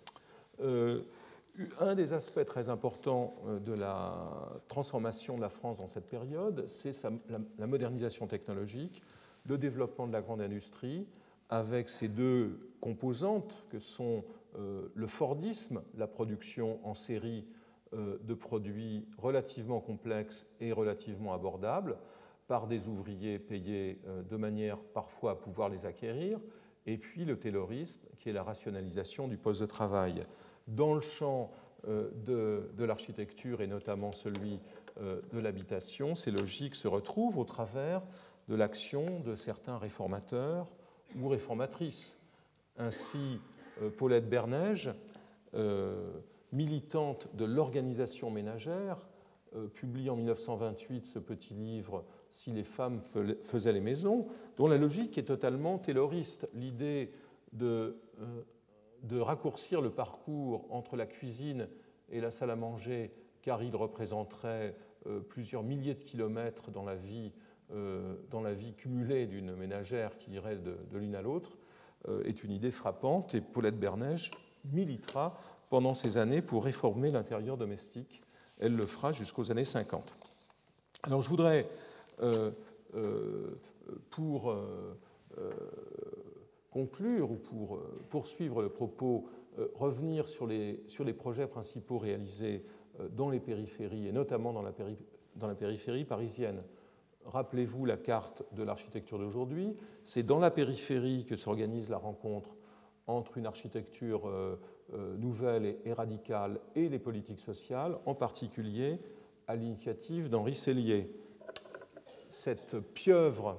[SPEAKER 1] Euh, un des aspects très importants de la transformation de la France dans cette période, c'est sa, la, la modernisation technologique, le développement de la grande industrie, avec ces deux composantes que sont euh, le Fordisme, la production en série de produits relativement complexes et relativement abordables par des ouvriers payés de manière parfois à pouvoir les acquérir, et puis le taylorisme, qui est la rationalisation du poste de travail. Dans le champ de, de l'architecture, et notamment celui de l'habitation, ces logiques se retrouvent au travers de l'action de certains réformateurs ou réformatrices. Ainsi, Paulette Bernège, euh, militante de l'organisation ménagère, euh, publie en mille neuf cent vingt-huit ce petit livre « Si les femmes faisaient les maisons », dont la logique est totalement tayloriste. L'idée de, euh, de raccourcir le parcours entre la cuisine et la salle à manger, car il représenterait euh, plusieurs milliers de kilomètres dans la vie, euh, dans la vie cumulée d'une ménagère qui irait de, de l'une à l'autre, euh, est une idée frappante, et Paulette Bernège militera pendant ces années pour réformer l'intérieur domestique. Elle le fera jusqu'aux années cinquante. Alors je voudrais, euh, euh, pour euh, euh, conclure ou pour euh, poursuivre le propos, euh, revenir sur les, sur les projets principaux réalisés euh, dans les périphéries, et notamment dans la, péri dans la périphérie parisienne. Rappelez-vous la carte de l'architecture d'aujourd'hui. C'est dans la périphérie que s'organise la rencontre entre une architecture euh, euh, nouvelle et, et radicale et les politiques sociales, en particulier à l'initiative d'Henri Sellier. Cette pieuvre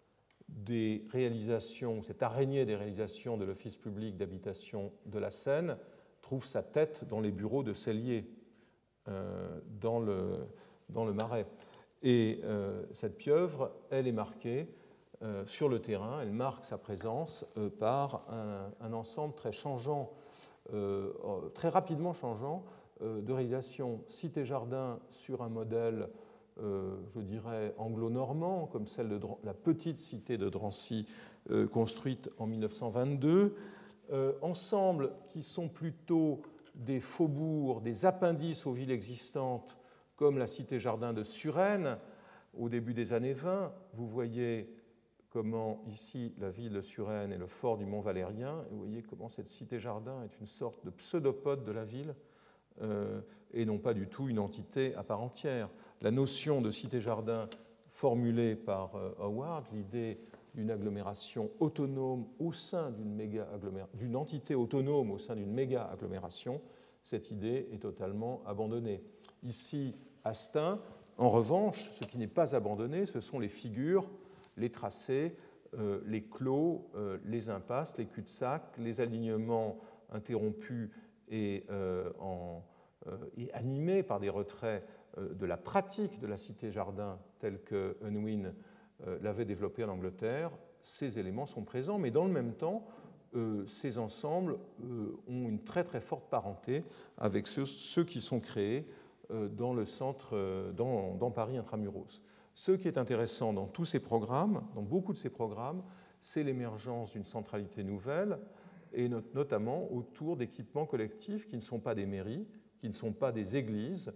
[SPEAKER 1] des réalisations, cette araignée des réalisations de l'Office public d'habitation de la Seine trouve sa tête dans les bureaux de Sellier, euh, dans, le, dans le Marais. Et euh, cette pieuvre, elle est marquée euh, sur le terrain. Elle marque sa présence euh, par un, un ensemble très changeant, euh, très rapidement changeant, euh, de réalisation cité-jardin sur un modèle, euh, je dirais, anglo-normand, comme celle de la petite cité de Drancy, euh, construite en mille neuf cent vingt-deux. Euh, ensembles qui sont plutôt des faubourgs, des appendices aux villes existantes, comme la cité-jardin de Suresnes, au début des années vingt. Vous voyez comment ici la ville de Suresnes est le fort du Mont Valérien, et vous voyez comment cette cité-jardin est une sorte de pseudopode de la ville, euh, et non pas du tout une entité à part entière. La notion de cité-jardin formulée par euh, Howard, l'idée d'une agglomération autonome au sein d'une méga agglomération, d'une entité autonome au sein d'une méga agglomération, cette idée est totalement abandonnée. Ici, à Stein, en revanche, ce qui n'est pas abandonné, ce sont les figures, les tracés, euh, les clos, euh, les impasses, les cul-de-sac, les alignements interrompus et, euh, en, euh, et animés par des retraits euh, de la pratique de la cité-jardin telle que Unwin euh, l'avait développée en Angleterre. Ces éléments sont présents, mais dans le même temps, euh, ces ensembles euh, ont une très très forte parenté avec ceux, ceux qui sont créés dans le centre, dans, dans Paris intramuros. Ce qui est intéressant dans tous ces programmes, dans beaucoup de ces programmes, c'est l'émergence d'une centralité nouvelle, et not- notamment autour d'équipements collectifs qui ne sont pas des mairies, qui ne sont pas des églises,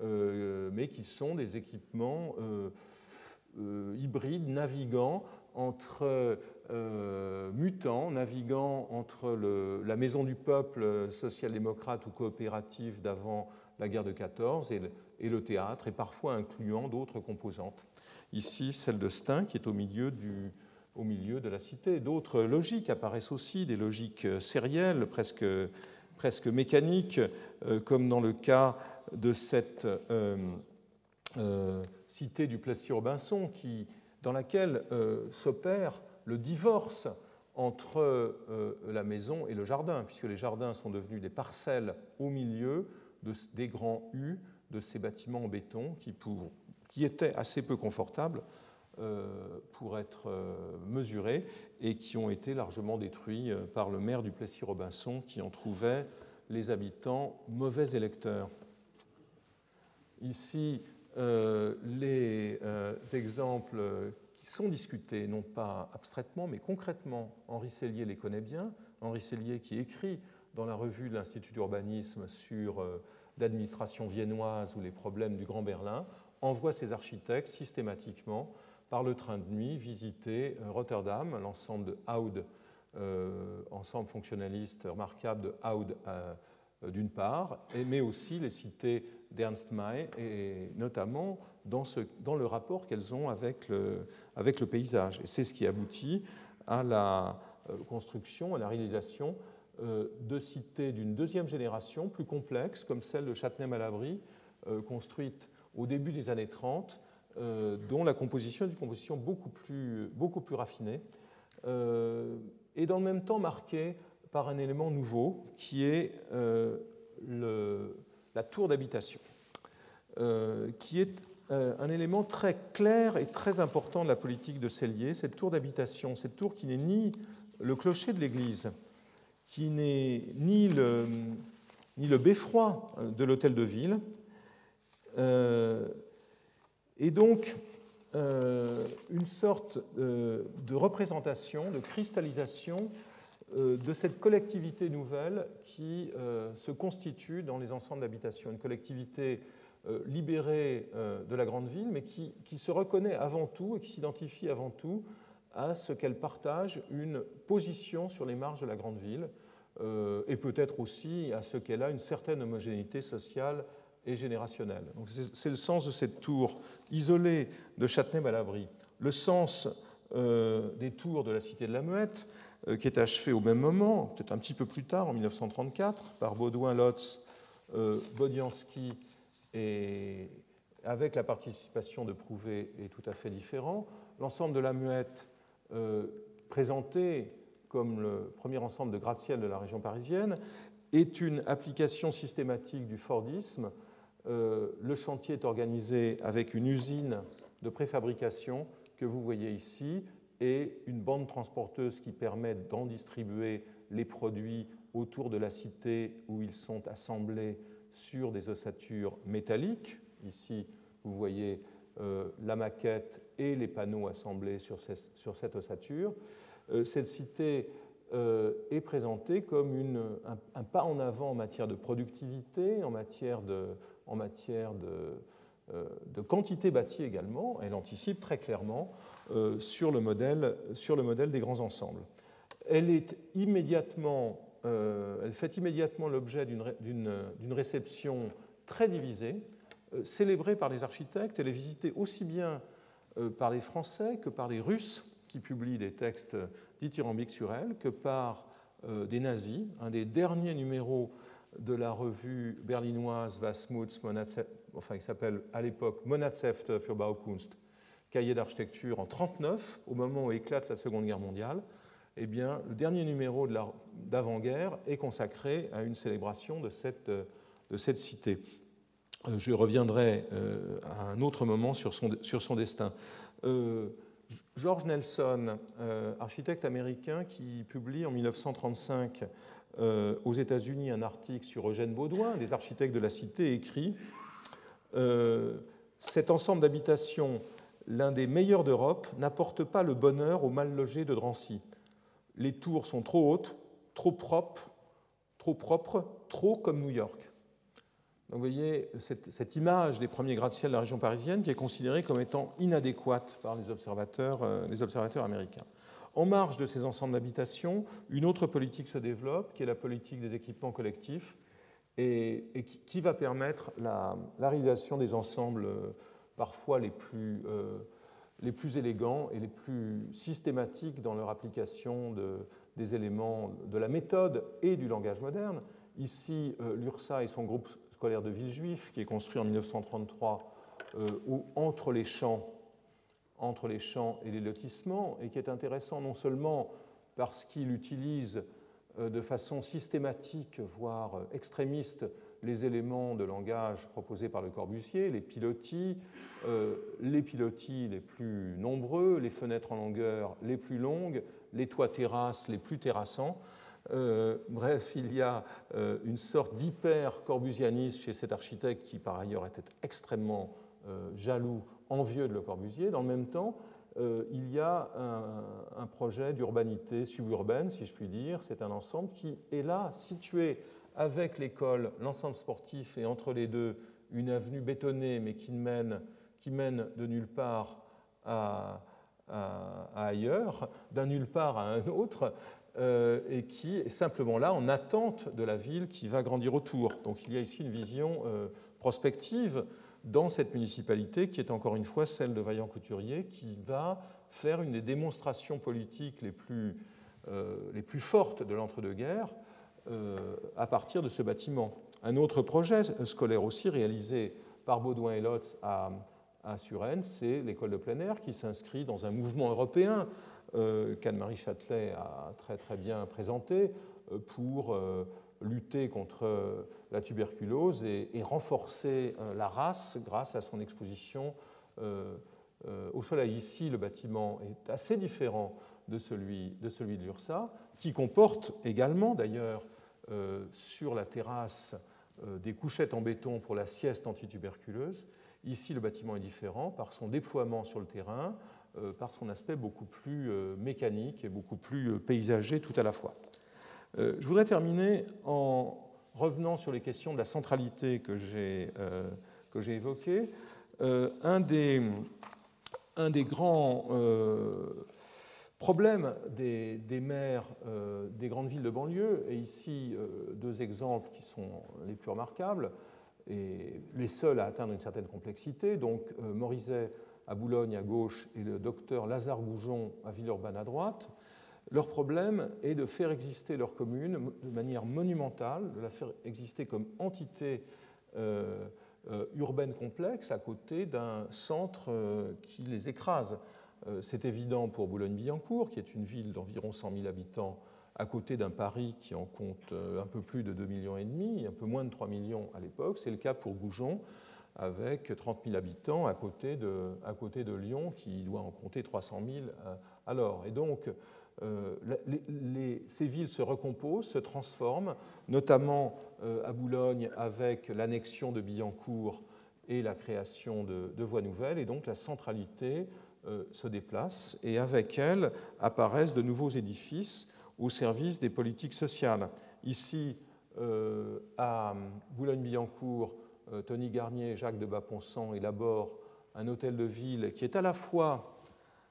[SPEAKER 1] euh, mais qui sont des équipements euh, euh, hybrides, naviguant entre euh, mutants, naviguant entre le, la maison du peuple social-démocrate ou coopérative d'avant la guerre de quatorze et le, et le théâtre, et parfois incluant d'autres composantes. Ici, celle de Stein, qui est au milieu, du, au milieu de la cité. D'autres logiques apparaissent aussi, des logiques sérielles, presque, presque mécaniques, euh, comme dans le cas de cette euh, euh, cité du Plessis-Robinson, qui, dans laquelle euh, s'opère le divorce entre euh, la maison et le jardin, puisque les jardins sont devenus des parcelles au milieu de, des grands U de ces bâtiments en béton qui, pour, qui étaient assez peu confortables euh, pour être euh, mesurés et qui ont été largement détruits euh, par le maire du Plessis-Robinson qui en trouvait les habitants mauvais électeurs. Ici, euh, les euh, exemples qui sont discutés, non pas abstraitement, mais concrètement. Henri Sellier les connaît bien. Henri Sellier qui écrit dans la revue de l'Institut d'urbanisme sur euh, l'administration viennoise ou les problèmes du Grand Berlin, envoie ses architectes systématiquement par le train de nuit visiter euh, Rotterdam, l'ensemble de Oude, euh, ensemble fonctionnaliste remarquable de Oude euh, d'une part, mais aussi les cités d'Ernst May, et notamment dans, ce, dans le rapport qu'elles ont avec le, avec le paysage. Et c'est ce qui aboutit à la construction, à la réalisation de cités d'une deuxième génération, plus complexes, comme celle de Châtenay-Malabry, construite au début des années trente, dont la composition est une composition beaucoup plus, beaucoup plus raffinée, et dans le même temps marquée par un élément nouveau qui est euh, le, la tour d'habitation, euh, qui est euh, un élément très clair et très important de la politique de Sellier, cette tour d'habitation, cette tour qui n'est ni le clocher de l'église, qui n'est ni le, ni le beffroi de l'hôtel de ville, euh, et donc euh, une sorte euh, de représentation, de cristallisation de cette collectivité nouvelle qui euh, se constitue dans les ensembles d'habitation, une collectivité euh, libérée euh, de la grande ville, mais qui, qui se reconnaît avant tout et qui s'identifie avant tout à ce qu'elle partage une position sur les marges de la grande ville, euh, et peut-être aussi à ce qu'elle a une certaine homogénéité sociale et générationnelle. Donc c'est, c'est le sens de cette tour isolée de Châtenay-Malabry, le sens euh, des tours de la cité de la Muette, qui est achevé au même moment, peut-être un petit peu plus tard, en mille neuf cent trente-quatre, par Baudouin, Lotz, euh, Bodianski, et avec la participation de Prouvé, est tout à fait différent. L'ensemble de la Muette, euh, présenté comme le premier ensemble de gratte-ciel de la région parisienne, est une application systématique du Fordisme. Euh, le chantier est organisé avec une usine de préfabrication que vous voyez ici, et une bande transporteuse qui permet d'en distribuer les produits autour de la cité où ils sont assemblés sur des ossatures métalliques. Ici, vous voyez euh, la maquette et les panneaux assemblés sur, ces, sur cette ossature. Euh, cette cité euh, est présentée comme une, un, un pas en avant en matière de productivité, en matière de, en matière de, euh, de quantité bâtie également. Elle anticipe très clairement euh, sur, le modèle, sur le modèle des grands ensembles. Elle est immédiatement Euh, elle fait immédiatement l'objet d'une réception très divisée, euh, célébrée par les architectes. Elle est visitée aussi bien euh, par les Français que par les Russes, qui publient des textes dithyrambiques sur elle, que par euh, des nazis. Un des derniers numéros de la revue berlinoise Was Muts, enfin qui s'appelle à l'époque Monatshefte für Baukunst, cahier d'architecture en mille neuf cent trente-neuf, au moment où éclate la Seconde Guerre mondiale. Eh bien, le dernier numéro d'avant-guerre est consacré à une célébration de cette, de cette cité. Je reviendrai euh, à un autre moment sur son, sur son destin. Euh, George Nelson, euh, architecte américain qui publie en mille neuf cent trente-cinq euh, aux États-Unis un article sur Eugène Baudouin, des architectes de la cité, écrit euh, « Cet ensemble d'habitations, l'un des meilleurs d'Europe, n'apporte pas le bonheur aux mal logés de Drancy. Les tours sont trop hautes, trop propres, trop propres, trop comme New York. » Donc vous voyez cette, cette image des premiers gratte-ciel de la région parisienne qui est considérée comme étant inadéquate par les observateurs, euh, les observateurs américains. En marge de ces ensembles d'habitations, une autre politique se développe, qui est la politique des équipements collectifs, et, et qui, qui va permettre la, la réalisation des ensembles euh, parfois les plus... Euh, les plus élégants et les plus systématiques dans leur application de, des éléments de la méthode et du langage moderne. Ici, euh, l'U R S A et son groupe scolaire de Villejuif, qui est construit en mille neuf cent trente-trois euh, où, entre, les champs, entre les champs et les lotissements, et qui est intéressant non seulement parce qu'il utilise euh, de façon systématique, voire extrémiste, les éléments de langage proposés par Le Corbusier, les pilotis, euh, les pilotis les plus nombreux, les fenêtres en longueur les plus longues, les toits terrasses les plus terrassants. Euh, bref, il y a euh, une sorte d'hyper-corbusianisme chez cet architecte qui, par ailleurs, était extrêmement euh, jaloux, envieux de Le Corbusier. Dans le même temps, euh, il y a un, un projet d'urbanité suburbaine, si je puis dire. C'est un ensemble qui est là, situé avec l'école, l'ensemble sportif, et entre les deux, une avenue bétonnée, mais qui mène, qui mène de nulle part à, à, à ailleurs, d'un nulle part à un autre, euh, et qui est simplement là en attente de la ville qui va grandir autour. Donc il y a ici une vision euh, prospective dans cette municipalité, qui est encore une fois celle de Vaillant-Couturier, qui va faire une des démonstrations politiques les plus, euh, les plus fortes de l'entre-deux-guerres, Euh, à partir de ce bâtiment. Un autre projet scolaire aussi réalisé par Baudouin et Lotz à, à Suresnes, c'est l'école de plein air qui s'inscrit dans un mouvement européen euh, qu'Anne-Marie Châtelet a très, très bien présenté euh, pour euh, lutter contre la tuberculose et, et renforcer euh, la race grâce à son exposition euh, euh, au soleil. Ici, le bâtiment est assez différent de celui de, celui de l'U R S A, qui comporte également d'ailleurs Euh, sur la terrasse euh, des couchettes en béton pour la sieste antituberculeuse. Ici, le bâtiment est différent par son déploiement sur le terrain, euh, par son aspect beaucoup plus euh, mécanique et beaucoup plus euh, paysager tout à la fois. Euh, je voudrais terminer en revenant sur les questions de la centralité que j'ai euh, que j'ai évoquées. Euh, un, des, un des grands euh, problème des, des maires euh, des grandes villes de banlieue, et ici euh, deux exemples qui sont les plus remarquables, et les seuls à atteindre une certaine complexité, donc euh, Morizet à Boulogne à gauche et le docteur Lazare Goujon à Villeurbanne à droite. Leur problème est de faire exister leur commune de manière monumentale, de la faire exister comme entité euh, euh, urbaine complexe à côté d'un centre euh, qui les écrase. C'est évident pour Boulogne-Billancourt, qui est une ville d'environ cent mille habitants, à côté d'un Paris qui en compte un peu plus de deux virgule cinq millions, un peu moins de trois millions à l'époque. C'est le cas pour Goujon, avec trente mille habitants à côté de, à côté de Lyon, qui doit en compter trois cent mille alors. Et donc, euh, les, les, ces villes se recomposent, se transforment, notamment euh, à Boulogne avec l'annexion de Billancourt et la création de, de voies nouvelles, et donc la centralité euh, se déplace, et avec elle apparaissent de nouveaux édifices au service des politiques sociales. Ici, euh, à Boulogne-Billancourt, euh, Tony Garnier et Jacques de Bas-Ponsant élaborent un hôtel de ville qui est à la fois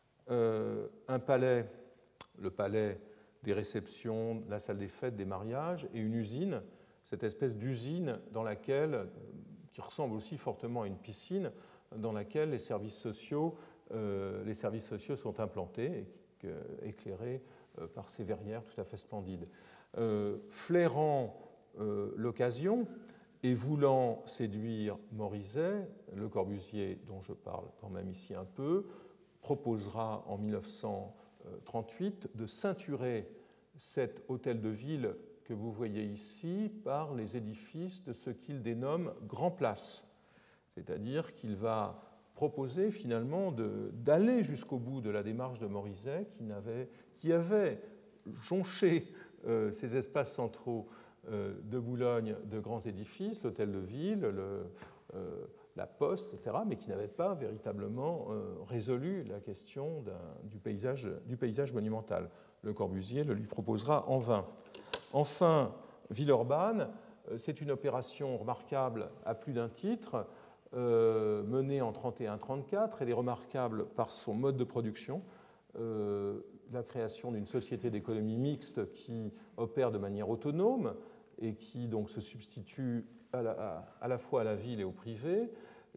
[SPEAKER 1] euh, un palais, le palais des réceptions, la salle des fêtes, des mariages, et une usine, cette espèce d'usine dans laquelle, qui ressemble aussi fortement à une piscine, dans laquelle les services sociaux, euh, les services sociaux sont implantés, et, euh, éclairés euh, par ces verrières tout à fait splendides. Euh, flairant euh, l'occasion et voulant séduire Morizet, Le Corbusier, dont je parle quand même ici un peu, proposera en mille neuf cent trente-huit de ceinturer cet hôtel de ville que vous voyez ici par les édifices de ce qu'il dénomme Grand Place. C'est-à-dire qu'il va proposer finalement de, d'aller jusqu'au bout de la démarche de Morizet qui, n'avait, qui avait jonché euh, ces espaces centraux euh, de Boulogne de grands édifices, l'hôtel de ville, le, euh, la poste, et cetera, mais qui n'avait pas véritablement euh, résolu la question du paysage, du paysage monumental. Le Corbusier le lui proposera en vain. Enfin, Villeurbanne, c'est une opération remarquable à plus d'un titre, euh, menée en trente et un trente-quatre. Elle est remarquable par son mode de production, euh, la création d'une société d'économie mixte qui opère de manière autonome et qui donc se substitue à la, à, à la fois à la ville et au privé.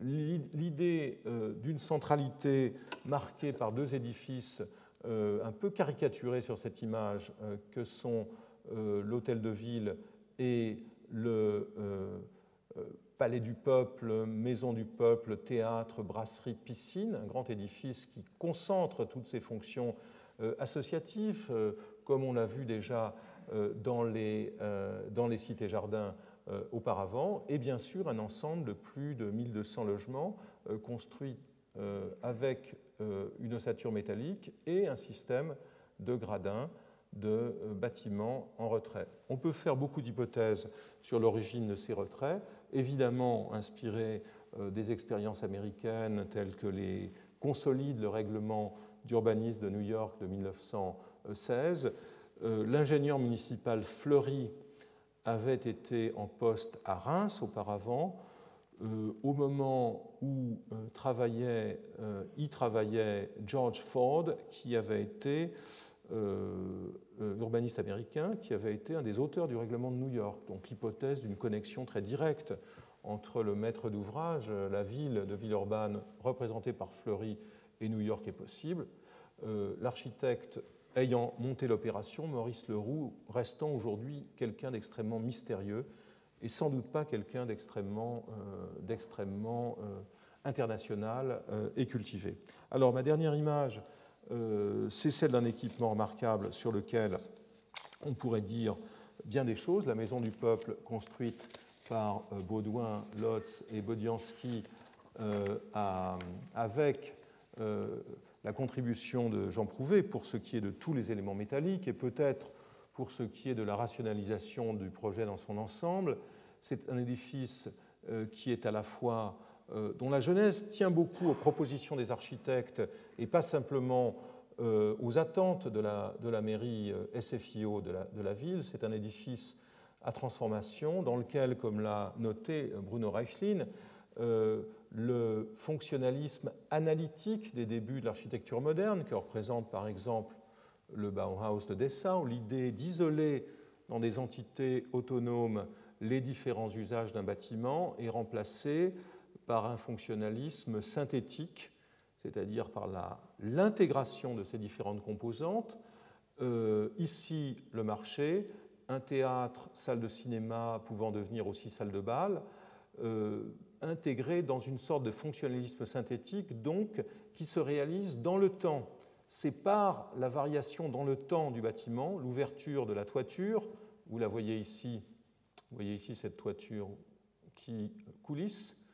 [SPEAKER 1] L'idée euh, d'une centralité marquée par deux édifices euh, un peu caricaturés sur cette image euh, que sont euh, l'hôtel de ville et le euh, euh, Palais du Peuple, Maison du Peuple, théâtre, brasserie, piscine, un grand édifice qui concentre toutes ces fonctions euh, associatives, euh, comme on l'a vu déjà euh, dans les, euh, dans les cités-jardins euh, auparavant, et bien sûr un ensemble de plus de mille deux cents logements euh, construits euh, avec euh, une ossature métallique et un système de gradins de euh, bâtiments en retrait. On peut faire beaucoup d'hypothèses sur l'origine de ces retraits, évidemment inspirés euh, des expériences américaines telles que les consolide le règlement d'urbanisme de New York de mille neuf cent seize. Euh, l'ingénieur municipal Fleury avait été en poste à Reims auparavant, euh, au moment où euh, travaillait, euh, y travaillait George Ford, qui avait été euh, urbaniste américain, qui avait été un des auteurs du règlement de New York. Donc l'hypothèse d'une connexion très directe entre le maître d'ouvrage, la ville de Villeurbanne représentée par Fleury, et New York est possible. Euh, l'architecte ayant monté l'opération, Maurice Leroux, restant aujourd'hui quelqu'un d'extrêmement mystérieux et sans doute pas quelqu'un d'extrêmement, euh, d'extrêmement euh, international euh, et cultivé. Alors, ma dernière image, euh, c'est celle d'un équipement remarquable sur lequel on pourrait dire bien des choses. La Maison du Peuple, construite par euh, Baudouin, Lotz et Bodiansky euh, à, avec euh, la contribution de Jean Prouvé pour ce qui est de tous les éléments métalliques et peut-être pour ce qui est de la rationalisation du projet dans son ensemble. C'est un édifice euh, qui est à la fois, euh, dont la genèse tient beaucoup aux propositions des architectes et pas simplement euh, aux attentes de la, de la mairie euh, S F I O de la, de la ville. C'est un édifice à transformation dans lequel, comme l'a noté Bruno Reichlin, Euh, le fonctionnalisme analytique des débuts de l'architecture moderne, que représente par exemple le Bauhaus de Dessau, l'idée d'isoler dans des entités autonomes les différents usages d'un bâtiment, est remplacée par un fonctionnalisme synthétique, c'est-à-dire par la, l'intégration de ces différentes composantes. Euh, ici, le marché, un théâtre, salle de cinéma pouvant devenir aussi salle de bal, Euh, intégré dans une sorte de fonctionnalisme synthétique, donc, qui se réalise dans le temps. C'est par la variation dans le temps du bâtiment, l'ouverture de la toiture, vous la voyez ici, vous voyez ici cette toiture qui coulisse,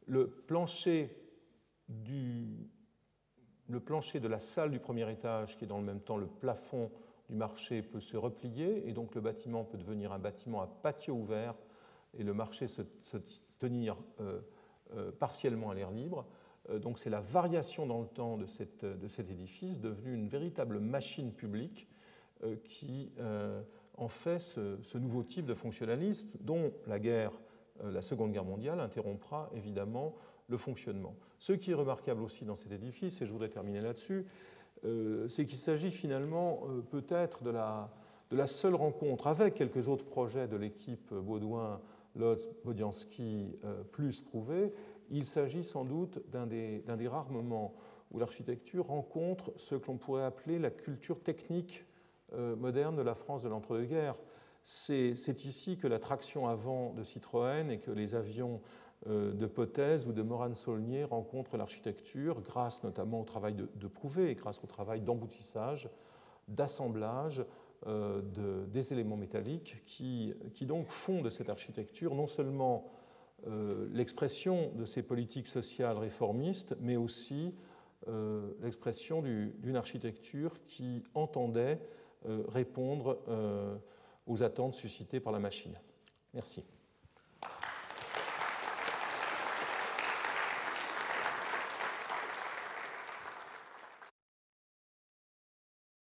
[SPEAKER 1] Le plancher, du, le plancher de la salle du premier étage, qui est dans le même temps le plafond du marché, peut se replier, et donc le bâtiment peut devenir un bâtiment à patio ouvert, et le marché se, se tenir euh, euh, partiellement à l'air libre. Euh, donc c'est la variation dans le temps de, cette, de cet édifice, devenu une véritable machine publique euh, qui euh, en fait ce, ce nouveau type de fonctionnalisme dont la guerre, euh, la Seconde Guerre mondiale interrompra évidemment le fonctionnement. Ce qui est remarquable aussi dans cet édifice, et je voudrais terminer là-dessus, euh, c'est qu'il s'agit finalement euh, peut-être de la, de la seule rencontre avec quelques autres projets de l'équipe Baudouin, Lotz, Bodianski, euh, plus Prouvé. Il s'agit sans doute d'un des, d'un des rares moments où l'architecture rencontre ce que l'on pourrait appeler la culture technique euh, moderne de la France de l'entre-deux-guerres. C'est, c'est ici que la traction avant de Citroën et que les avions euh, de Potez ou de Morane-Saulnier rencontrent l'architecture, grâce notamment au travail de, de Prouvé et grâce au travail d'emboutissage, d'assemblage euh, de, des éléments métalliques qui, qui donc font de cette architecture non seulement euh, l'expression de ces politiques sociales réformistes, mais aussi euh, l'expression du, d'une architecture qui entendait euh, répondre euh, aux attentes suscitées par la machine. Merci.